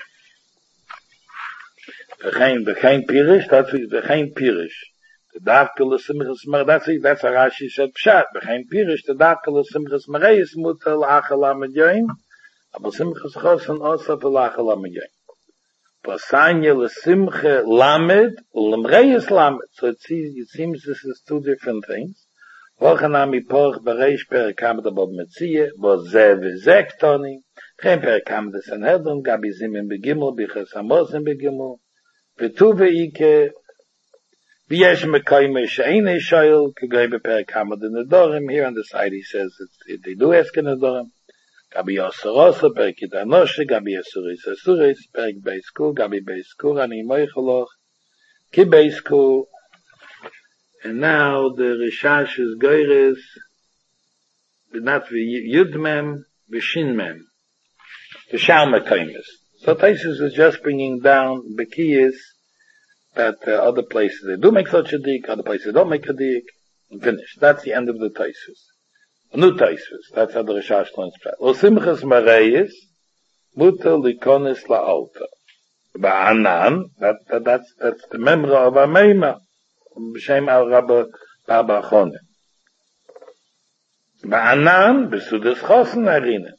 Bechein, bechein pirish, that's bechein pirish. The davkel simchas mer, that's that's a Rashi said pshat. Bechein pirish, the davkel simchas mereyes muter la'achal amedyaim, aber simchas chosen also la'achal amedyaim. Pasanya l'simche lamed, l'mreyes lamed. So it seems, it seems this is two different things. Vochanami porch bereish per kamed above metzie, bo ze v'zektoni, chen per kamed sanhedron, gabi zimin begimel, biches amosim begimel, v'tu ve'ike, v'yesh mekayme she'ene shoyel, k'gay beper kamed nedorim. Here on the side he says it's, they do ask in nedorim. Gabi yosorosa, per kitanoshe, gabi yasuris asuris, per beisku, gabi beisku, ani moicholoch, ki beisku. And now the Rishash is Goyres, not Yudmem, Vishinmem, the Shalmakaimis. So Taisus is just bringing down Bekiyas that uh, other places they do make such a dik, other places don't make a dik, and finish. That's the end of the Taisus. A new Taisus. That's how the Rishash learns that. Lo Simchas Mareyes, Muta Likonis La'alta. Ba'anan, that, that, that's, that's the member of Ameima. B'shem al Rabba Baba Chone. Ba'anan, b'sudas chosen arinen.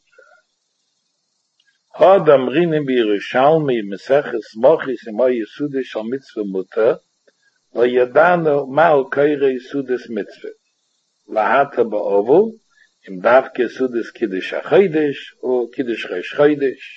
Hod amrinen b'Yerushalmi Meseches Mochis imo Yesudas shal mitzvah mutter, lo yadanu ma'al koire Yesudas mitzvah. Lahata ba'ovu, im davke Yesudas Kiddush HaChodesh, or Kiddush Rosh Chodesh.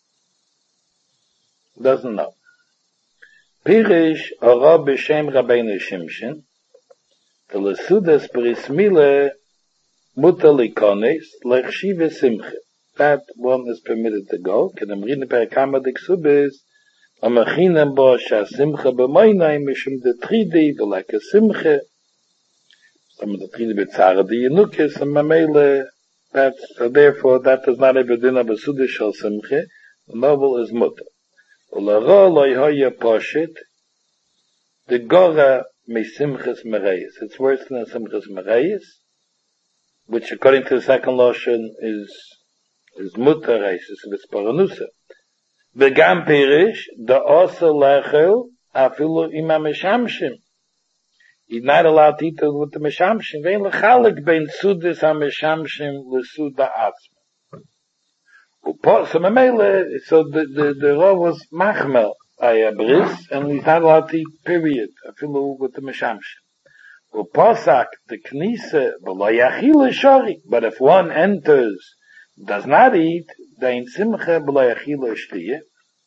Doesn't know. Pirish ora b'shem Rabbeinu Shimshon, v'lesudas bris mile muter likonis lechshive simche. That one is permitted to go. Kedem rine per kamadik subis, amachinem bo sha simche b'moinai mishum de tridi v'leke simche. Some of the tridi b'tzara di yenukis, and mamele, that's, so therefore, that does not have a din of a sudish shal simche. The novel is muter. Ularo loy hoye poshit, the gora me simchas mereyes. It's worse than a simchas mereyes, which according to the second lotion is, is mutter reises, it's paranusa. Begam pirish, the osa lechel, afilu ima meshamshim. He's not allowed to eat with the meshamshim. Vein lechalik bein sudis ha-meshamshim lesuda atzma. So the, the, the Rav was machmel by a bris, and he's not allowed to eat, period. I feel with the meshamshim. Uposak, the knise, b'lo shari. But if one enters, does not eat, dein simcha b'lo yachila shtiyeh.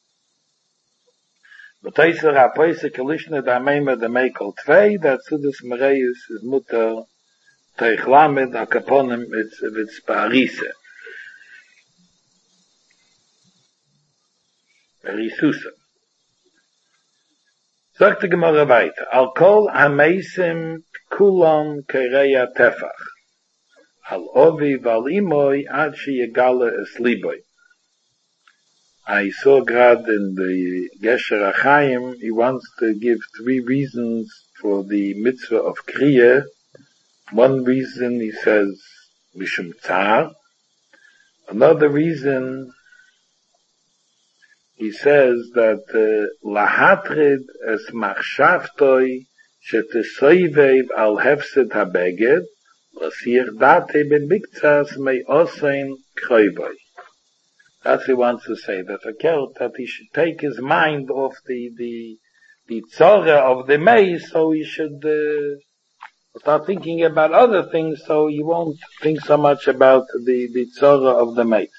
But Teiser ha-poise kalishne da-meima da-meikol tvei, that Sudas Mereyes is mutter teich lamed, akaponim, it's, it's ba'arise. Risusa. Sagt die Gemara weiter. Al kol ha-meisim kulon kereya tefach. Al ovi val imoi ad she yegale es liboy. I saw grad in the Gesher HaChaim, he wants to give three reasons for the mitzvah of Kriya. One reason, he says, Mishum Tzar. Another reason, he says that lahatrid es machshavtoi shetesoivev al hefset habeged lasir date ben miktsas mei osein kroiboy. That's what he wants to say, that a kelt, that he should take his mind off the, the, the tzara of the maze, so you should uh, start thinking about other things, so you won't think so much about the, the tzara of the maze.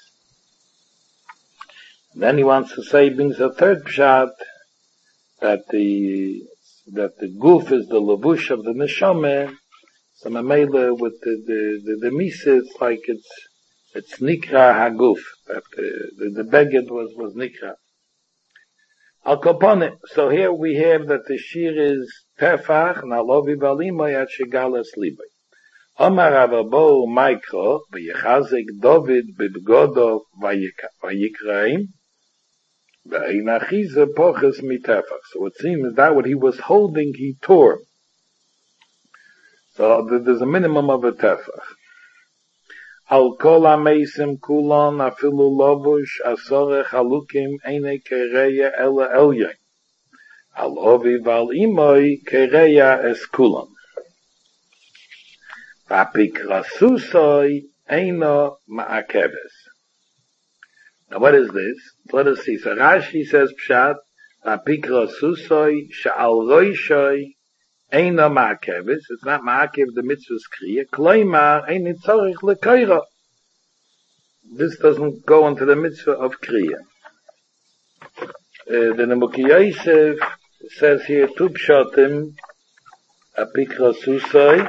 Then he wants to say, brings a third pshat, that the, that the guf is the levush of the neshama, so mamela with the, the, the, the misa, it's like it's, it's nikra haguf, that the, the, the beged was, was nikra. Al kopone, so here we have that the shir is tefach, nalovi balimoy at shigalas libay. Omar Avabo Maikro, v'yechazik David b'bgodov v'yikraim, v'einachize poches mitefach. So it seems that what he was holding, he tore. So there's a minimum of a tefach. Al kol ha-meisim kulon afilu lovush asorech halukim eine kereya ela elyon. Al ovi val imoy kereya es kulon. Vapikrasusoi eino ma'akeves. Now what is this? Let us see. So Rashi says pshat, Vapikrasusoi sha'al roishoi eino ma'akeves. It's not ma'akev the mitzvah's kriya. Kloimar ein tzorich lekoira. This doesn't go into the mitzvah of kriya. Uh, the Nebuchadnezzar Yosef says here two pshatim, Vapikrasusoi.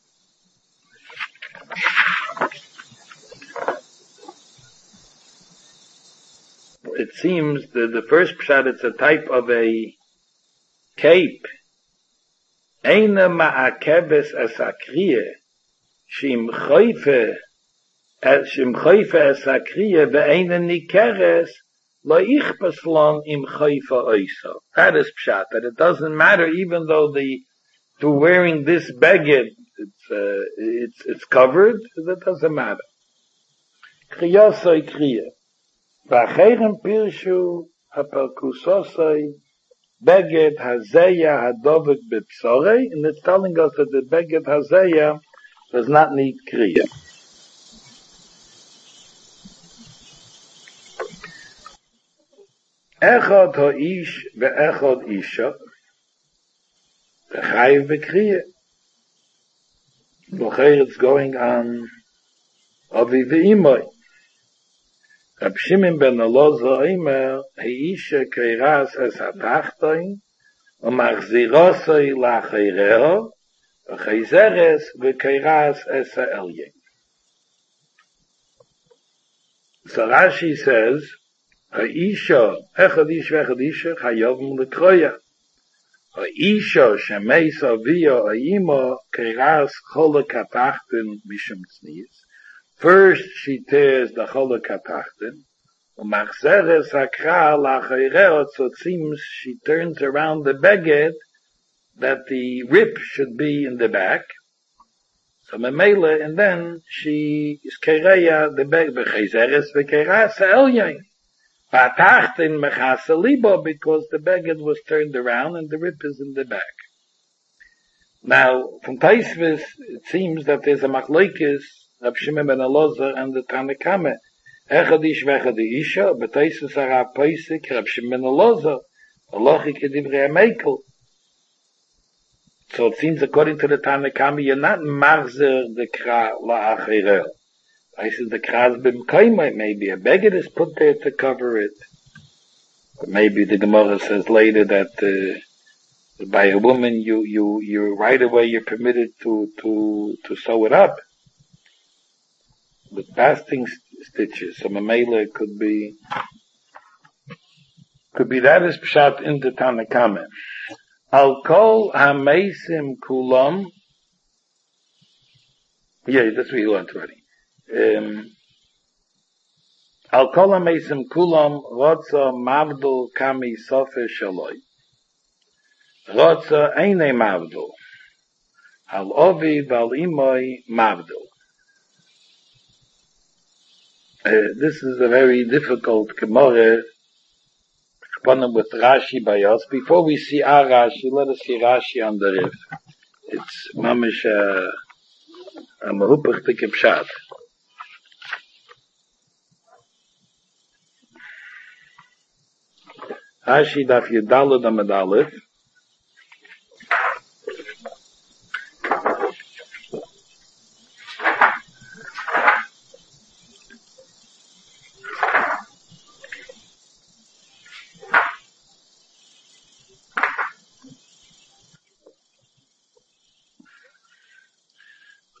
It seems that the first pshat, it's a type of a cape. Eina ma'akeves es akriye, shim choife, shim choife es akriye, ve'eina nikeres, lo ichbas lon im choife oiso. That is pshat, that it doesn't matter even though the, to wearing this beged, it's, uh, it's, it's covered, that doesn't matter. Kriyosoi kriye. V'acherem pirshu haperkusosoi beged hazeya hadovek b'psorei, and it's telling us that the beged hazeya does not need kriya. Echad ha'ish ve'echad isha v'chayiv b'kriya. V'cher it's going on avi v'imoi. Rab Shimon ben Elazar Eimer, Heisha kreiras es hatachtoin, umachzirosoi lacheireho, v'cheizeres v'kreiras es ha'elyen. So Rashi says, Heisha, echad ish v'echad isha, chayovim l'kroya. Heisha shemeis aviyah aimo, kreiras cholak hatachtin mishum tznius. First, she tears the cholak hatachtin, umachzeres hakra lacheireot, so it seems she turns around the beged that the rip should be in the back. So memela, and then she is kereya the beged becheizeres v'keras ha'elyon. Hatachtin mechasa libo, because the beged was turned around and the rip is in the back. Now, from Taisvis, it seems that there's a machlokes Rab Shimon ben Elazar and the Tanna Kameh. Echad ish v'echad isha, b'taisus hara poisik, Rab Shimon ben Elazar, Alochi kedivrei HaMeikel. So it seems according to the Tanna Kameh, you're not marzer the kra la'acherel. I said the kras b'mkaimah, maybe a beged is put there to cover it. But maybe the Gemara says later that uh, by a woman, you, you, you right away you're permitted to, to, to sew it up with basting stitches. So mamela could be, could be that is pshat in the Tanna Kameh. Al kol ha-meisim kulam. Yeah, that's what you learned already. Um, Al kol ha-meisim kulam rotza mavdul kami sofe shaloi. Rotza eine mavdul. Al ovi val imoi mavdul. Uh, this is a very difficult Gemara, with Rashi by us. Before we see our Rashi, let us see Rashi on the Rif. It's mamish a mahupachtik pshat. Rashi daf Yudalad Amud Aleph.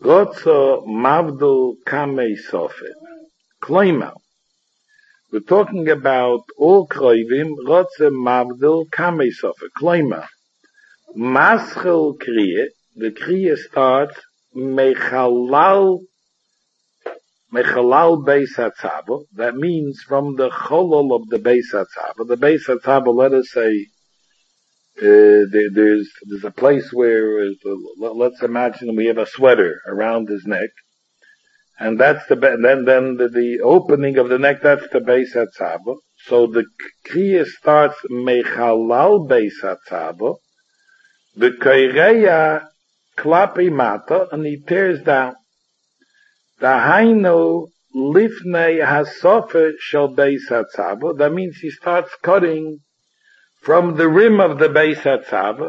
Rotzo Mavdul Kamei Sofe. Kloima. We're talking about all Kroivim, Rotzo Mavdul Kamei Sofe. Kloima. Maschel Kriye, the Kriye starts Mechalal Mechalal Beis HaTzavo. That means from the Cholol of the Beis HaTzavo. The Beis HaTzavo, let us say, Uh, there, there's there's a place where uh, let's imagine we have a sweater around his neck, and that's the and then then the, the opening of the neck, that's the Beis HaTzavo. So the kriya starts mechalal Beis HaTzavo, the kaireya klapi mata, and he tears down the hainu lifnei hasofe shel Beis HaTzavo. That means he starts cutting from the rim of the Beis HaTzavo,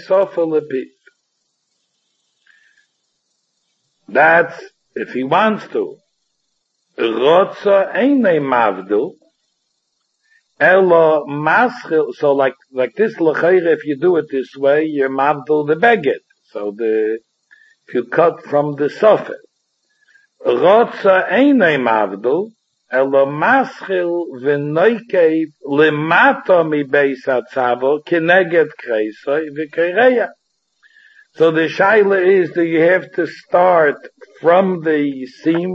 that's if he wants to. Rotza einay mavdil, elo maschil. So like like this l'chayre, if you do it this way, you're mavdil the beged. So the if you cut from the sofa, rotza einay mavdil. Elo maschil v'noikev lemata mi Beis HaTzavo kineged kreisoi v'keireya. So the shaila is that you have to start from the seam,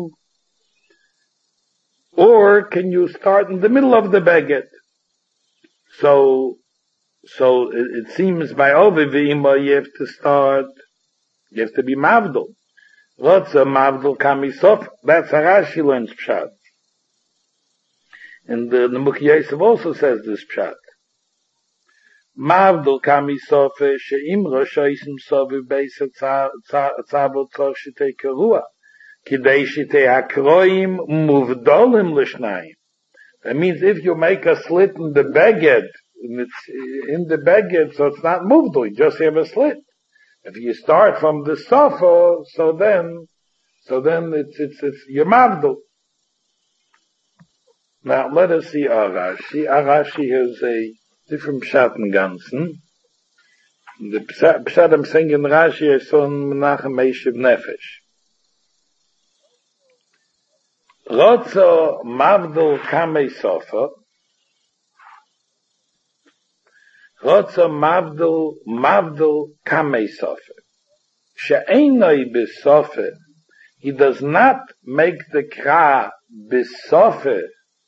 or can you start in the middle of the beged? So, so it, it seems by ovivima you have to start, you have to be mavdul. Rotza mavdul kamisof. That's a Rashi learns pshat. And the, the Mukhi Yosef also says this pshat. Mavdul kami sofe she'im roshoisim sovi beis hatzavo tzor shitei kerua kidei shitei hakroim muvdolim l'shnayim. That means if you make a slit in the beged, it's in the beged, so it's not muvdul, you just have a slit. If you start from the sofa, so then, so then it's, it's, it's, you're mavdul. Now, let us see Arashi. Arashi has a different pshat in Ganzen. The pshat I'm saying in Rashi is on Menachem Meishiv Nefesh. Rotzo Mavdul Kamei Sofa. Rotzo Mavdul, Mavdul Kamei Sofa. She'enoi B'Sofa. He does not make the Kra B'Sofa.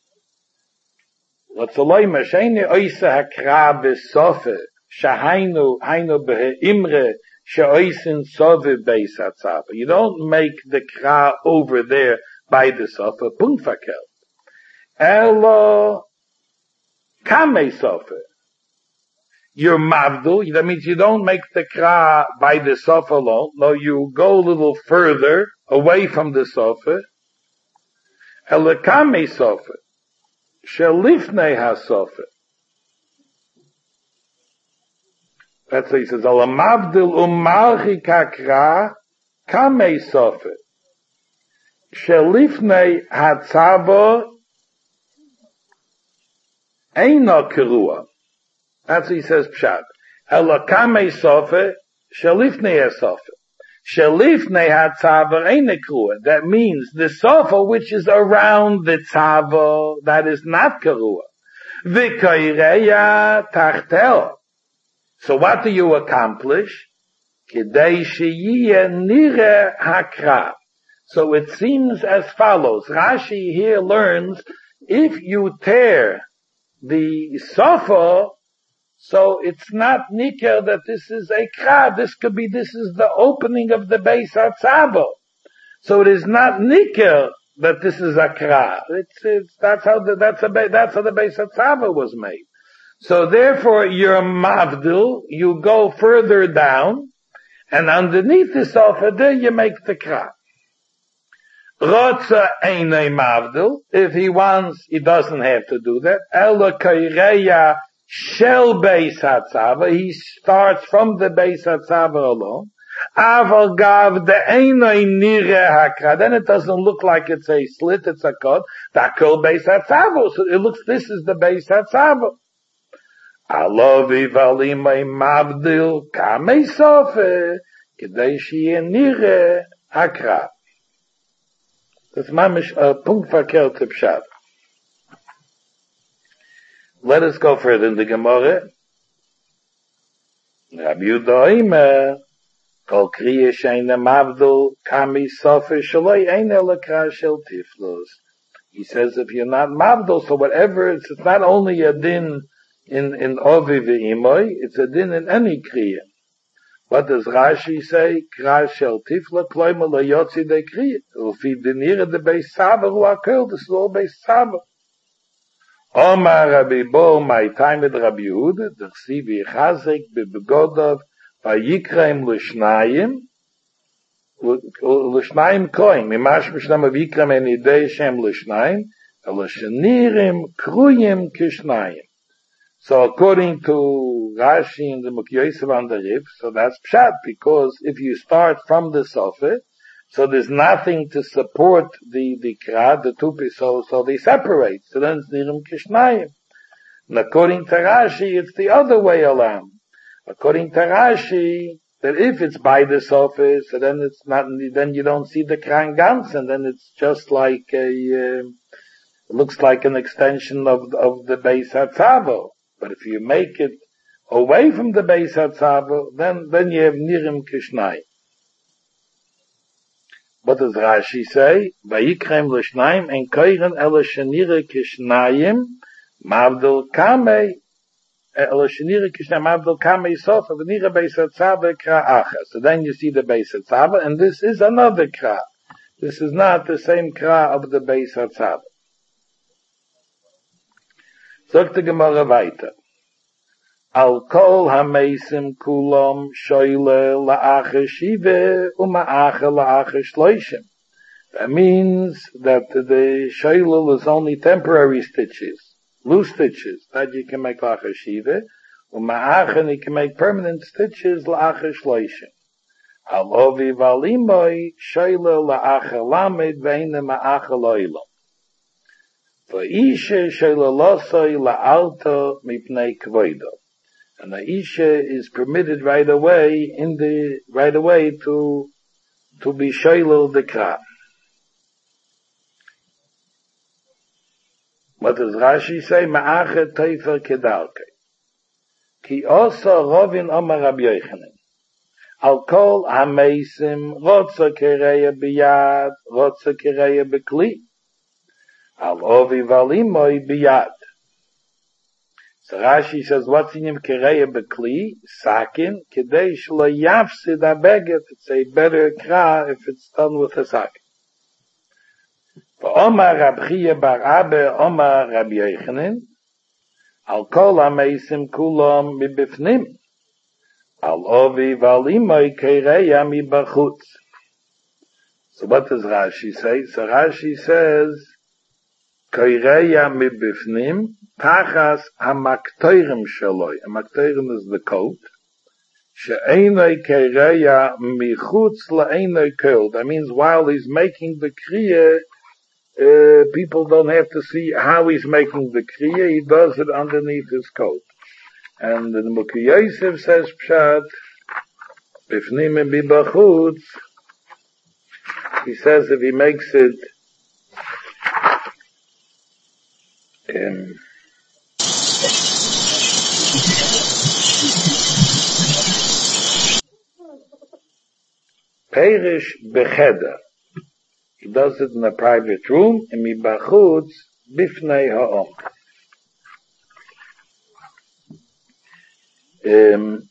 Ratzoloi Sheini Oisa Hakra B'Sofe Shahainu Hainu Be'imre Sheoisin Sove Beis HaTzavo. You don't make the Kra over there by the Sofa Punfakel. Elo Kamei Sofe. You're Mavdul. That means you don't make the Kra by the Sofa alone. No, you go a little further away from the Sofa. Elo Kamei Sofe. Shelifnei hasofe. That's what he says. Ala mavdil umalchi kakra kamei sofe. Shelifnei hatzavo eino kerua. That's what he says pshat. Ala kamei sofe shelifnei hasofe. Shelifnei hatzavo eino kerua. That means the sofa which is around the tzavo, that is not kerua. V'koireya tachtel. So what do you accomplish? Kidei sheyiyeh nire hakra. So it seems as follows. Rashi here learns, if you tear the sofa, so it's not niker that this is a kra. This could be, this is the opening of the Beis HaTzavo. So it is not niker that this is a kra. It's, it's, that's how the, that's a, that's how the Beis HaTzavo was made. So therefore you're mavdil, you go further down, and underneath the sofa there you make the kra. Rotza einay mavdil. If he wants, he doesn't have to do that. Ela kaireya shel Beis HaTzavo. He starts from the Beis HaTzavo alone. Aval gav de einay nire hakra. Then it doesn't look like it's a slit, it's a cut. Takol Beis HaTzavo. So it looks, this is the Beis HaTzavo. Alovi valimay mavdil kamei sofe. Kedei shiye nire Akra. Das mamish a punkt verkehrte Pshat. Let us go further in the Gemara. Rabbi Yehuda Omer, Kol kriya sheina mavdul kami sofer shaloi ein elakra shel tiflos. He says if you're not mavdul, so whatever, it's, it's not only a din in, in ovi ve'imoy, it's a din in any kriya. What does Rashi say? Kra shel tifla kloima lo yotzi de kriya. Ufi dinira de beis sava hu akel, this is all beis sava. Omar Rabbi Bo, my time with Rabbi Yehuda, the Chsivi Chazek, Bebegodov, Vayikreim L'shnayim, L'shnayim Koim, Mimash Mishnam Vayikreim En Idei Shem L'shnayim, L'shanirim Kruyim Kishnayim. So according to Rashi and the Mukyosev on the Rif, so that's Pshat, because if you start from the Sofer, so there's nothing to support the, the Kra, the Tupi, so, so they separate. So then it's Nirim Kishnayim. And according to Rashi, it's the other way around. According to Rashi, that if it's by the Sofer, so then it's not, then you don't see the Kra and Gans, and then it's just like a, uh, it looks like an extension of, of the Beis HaTzavo. But if you make it away from the Beis HaTzavo, then, then you have Nirim Kishnayim. What does Rashi say? Vayikreim l'shnayim en koiren ela shenira kishnayim mavdol kamei ela shenira kishnayim mavdol kamei sofa v'nira beis hatzava kra acha. So then you see the beis hatzava, and this is another kra. This is not the same kra of the beis hatzava. Sagt the Gemara weiter. Al kol ha-meisim kulam shoyle la'ache shive uma'ache la'ache shloishim. That means that the shoyle is only temporary stitches, loose stitches, that you can make la'ache shive, uma'ache and you can make permanent stitches la'ache shloishim. Al ovi v'alimoy shoyle la'ache lamed ve'ine ma'ache lo'ilom. V'ishe shoyle losoy la'alto mipnei kvoido. And the Isha is permitted right away in the, right away to, to be shoylel the Kra. What does Rashi say? Ma'ache teifer kedalke. Ki osa rovin omar Rabbi Yochanan. Al kol ha-meisim rotza kereya biyad, rotza kereya bekli. Al ovi valimoy biyad. So Rashi says, what's in him kereya bekli? Sakin, kedei shlo yafsid ha-beget. It's a better kra if it's done with a sakin. Omar Rab Chiya bar Abba, Omar Rabbi Yochanan, al kol ha-meisim kulam mibifnim, al ovi v'alimoy kereya mibachutz. So what does Rashi say? So Rashi says, kereya mibifnim, tachas ha-maktoirim shaloi. Ha-maktoirim is the coat. She'enoi kereya michutz la'enoi kol. That means while he's making the kriya, Uh, people don't have to see how he's making the kriya, he does it underneath his coat. And the Mukyosev says, Pshat, Bifnim and Bibachutz, he says if he makes it, um, Perish Becheda, he does it in a private room, and mibachutz bifnei ha'om. Um,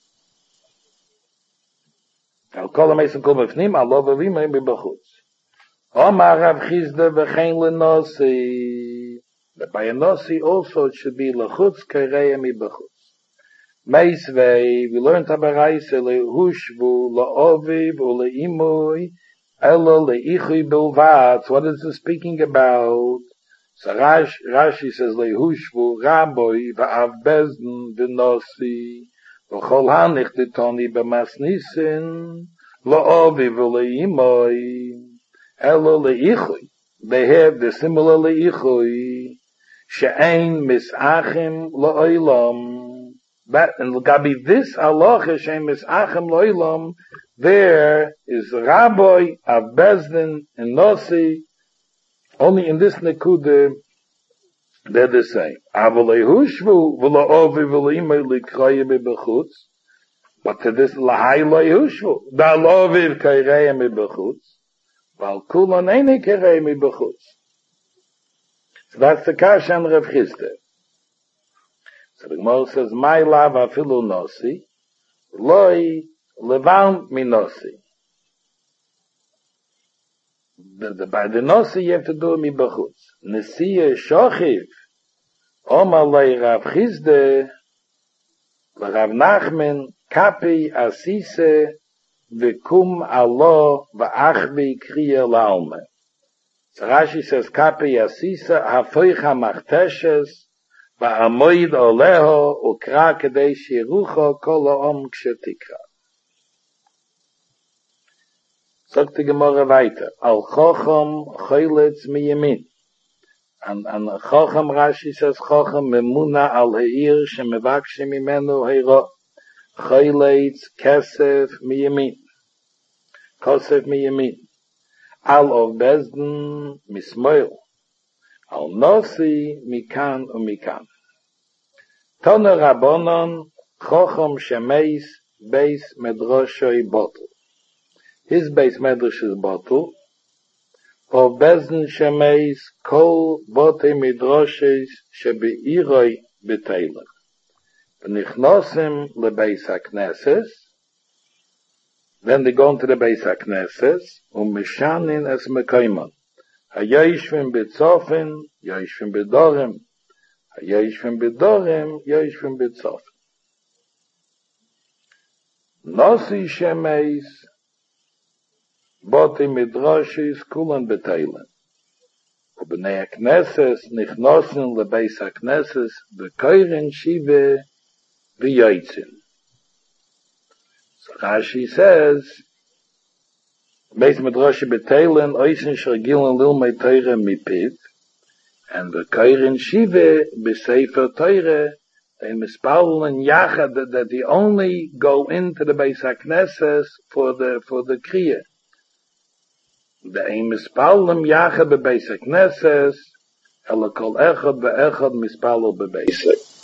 I'll call him Eisen Kol Bifnim, I'll love him mibachutz. Omar Rav Chizda v'chein l'nosi. But by a nosi also it should be l'chutz kereya mibachutz. Meisvei, we learned Habaraise le'hushvu, la'oviv, u'le'imui, Elo le'ichui bilvat. What is it speaking about? So Rash, Rashi says le'hushvu raboi va'av bezn v'nosi v'chol hanich ditoni b'masnisin lo'ovi v'le'imoi elo le'ichui. They have the similar le'ichui she'ein mis'achim lo'olam. But and Gabi this Allah Hashem is Achem Loilam, there is Rabbi of Bezdin and Nosi, only in this Nekude, they're the same. Avalei Hushvu, Vula Ovi, Vula Imei Likraya Bechutz, but to this Lahai Loihushvu, Da Loviv Kaireya Bechutz, Val Kulan Eine Kaireya Bechutz. So that's the Kasha and Rav Chisda. So the Gemara says, My lava afilu nosi, loi levant mi nosi. The, the, by the nosi you have to do mi bachutz. Nesiye shochiv, oma lei Rav Chisda, Rav Nachman, kapi asise, v'kum alo, v'achbi kriya la'alme. So Rashi says, kapi asise, hafoich ha'machteshes, Ba'amoid oleho ukra kedei shirucho kol ha'om kshetikra. Sagt die Gemara weiter. Al chochom choyletz miyemin. And, and chochom Rashi says chochom memuna al heir shemevakshim imenu heiro. Choyletz kesef miyemin. Kosef miyemin. Al of bezdin mismoil. Al nosi mikan umikan. Tone Rabbanon Chochom Shemeis Beis Medroshoi Botel. His Beis Medrash is Botel. Of Bezdin Shemeis Kol Bote Medroshes Shebeiroi Beteiler. V'nichnosim leBeis HaKnesses. Then they go into the Beis HaKnesses. U'mishanin es mekoimon. Hayoishvim b'tzofin, yoishvim b'dorim. Hayoishvim b'dorim, yoishvim b'tzofin. Nosi shemeis, boti midrashis, kulan b'teilen. Ubnei HaKnesses, nichnosin lebeis HaKnesses, v'koirin shive v'yoitzin. So Rashi says, Beis Midrash beteilen oisen shergilen lil mei teire mipit, and the kairin shive besefer teire, they mispaulen yachad that, that they only go into the Beis HaKnesses for the for the kriya. They mispaulen yachad be Beis HaKnesses, ela kol echad be echad mispaulen be Beis